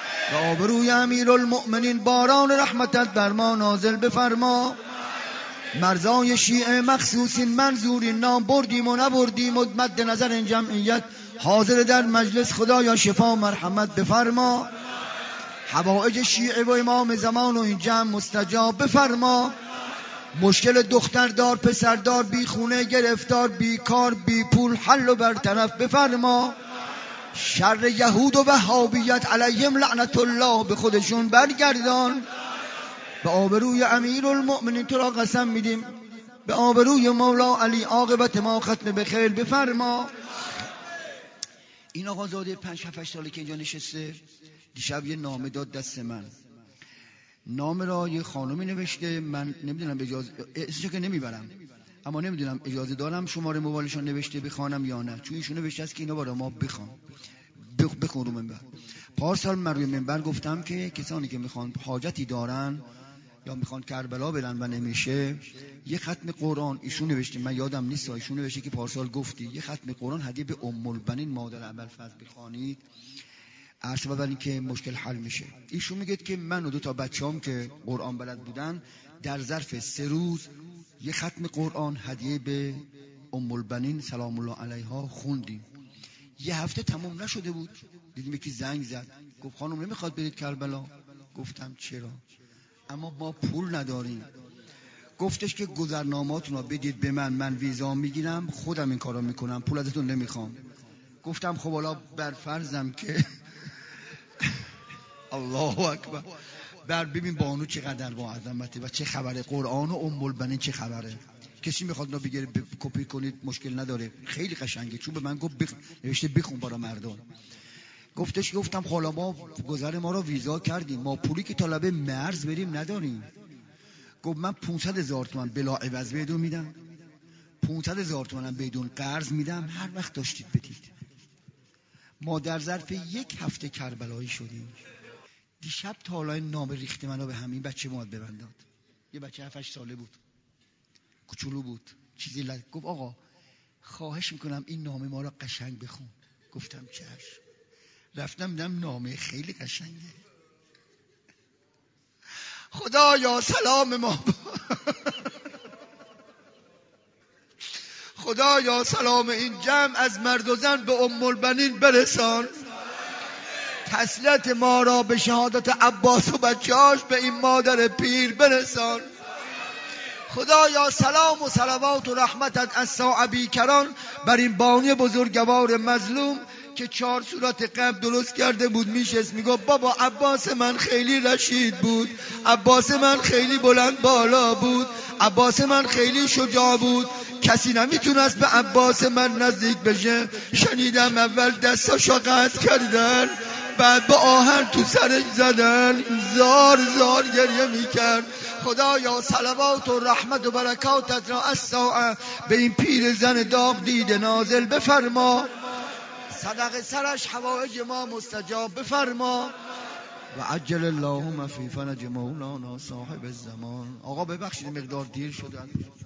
Speaker 1: آبروی امیرالمؤمنین باران رحمتت بر ما نازل بفرما. مرزای شیعه مخصوصین منظورین نام بردیم و نبردیم و مد نظر این جمعیت حاضر در مجلس خدایا شفا مرحمت بفرما. حوائج شیعه و امام زمان و این جمع مستجاب بفرما. مشکل دختردار پسردار بی خونه گرفتار بی کار بی پول حل و برطرف بفرما. شر یهود و وهابیت علیهم لعنت الله به خودشون برگردان. به آبروی امیرالمؤمنین تو را قسم میدیم، به آبروی مولا علی عاقبت ما ختم به خیر بفرما. این آقازاده پنج هفت ساله که اینجا نشسته دیشب یه نامه داد دست من. نامه را یه خانمی نوشته، من نمیدونم اجازه اسمشو که نمیبرم، اما نمیدونم اجازه دارم شماره موبایلشون نوشته بخوانم یا نه، چون ایشون نوشته است که اینا برای ما بخوان بخون رو منبر. پارسال من روی منبر گفتم که کسانی که میخوان حاجتی دارن یا میخوان کربلا برن و نمیشه، یه ختم قرآن ایشون نوشته، من یادم نیست ایشون نوشته که پارسال گفتی یه ختم قرآن هدیه به ام البنین مادر ابوالفضل بخوانید، عرض ببرین که مشکل حل میشه. ایشون میگه که من و دو تا بچه‌ام که قرآن بلد بودن در ظرف سه روز یه ختم قرآن هدیه به ام البنین سلام الله علیها خوندیم. یه هفته تمام نشده بود دیدیم یکی زنگ زد گفت خانم نمیخواد برید کربلا؟ گفتم چرا؟ اما ما پول نداریم. گفتش که گذرنامه‌تون رو بدید به من، من ویزا میگیرم خودم این کارو میکنم، پول ازتون نمیخوام. گفتم خب حالا بر فرضم که الله اکبر، بر ببین بانو چقدر با عظمته و چه خبره، قرآن و ام البنین چه خبره، کسی میخواد اینو بگیره کپی کنید مشکل نداره، خیلی قشنگه. چون به من گفت بخ... نوشته بخون برای مردم. گفتش گفتم حالا ما گذر ما رو ویزا کردیم، ما پولی که طالب مرز بریم نداریم. گفت من پانصد هزار تومان بلا عوض بدون میدم، پانصد هزار تومانم بدون قرض میدم، هر وقت داشتید بدید. ما در ظرف یک هفته کربلایی شدیم. دیشب تا حالا نام ریخت منو به همین بچه مواد ببنداد. یه بچه هفت هشت ساله بود، کوچولو بود، چیزی لگ. گفت آقا خواهش میکنم این نامه ما رو قشنگ بخون. گفتم چشم. رفتم دیدم نامه خیلی قشنگه. خدایا سلام ما خدایا سلام این جمع از مرد و زن به ام البنین برسان. تسلیت ما را به شهادت عباس و بچه‌اش به این مادر پیر برسان. خدایا سلام و صلوات و رحمتت از صاحبی کران بر این بانی بزرگوار مظلوم که چهار صورت قبل درست کرده بود. میشست میگفت بابا عباس من خیلی رشید بود، عباس من خیلی بلند بالا بود، عباس من خیلی شجاع بود، کسی نمیتونست به عباس من نزدیک بشه. شنیدم اول دستاشو قطع کردن، بعد با آهن تو سرش زدن، زار زار گریه میکرد. خدایا صلوات و رحمت و برکاتت را از ساعه به این پیر زن داغ دیده نازل بفرما. صدق سرش حوائج ما مستجاب بفرما. و عجل اللهم فی فرج مولانا صاحب الزمان. آقا ببخشید مقدار دیر شد.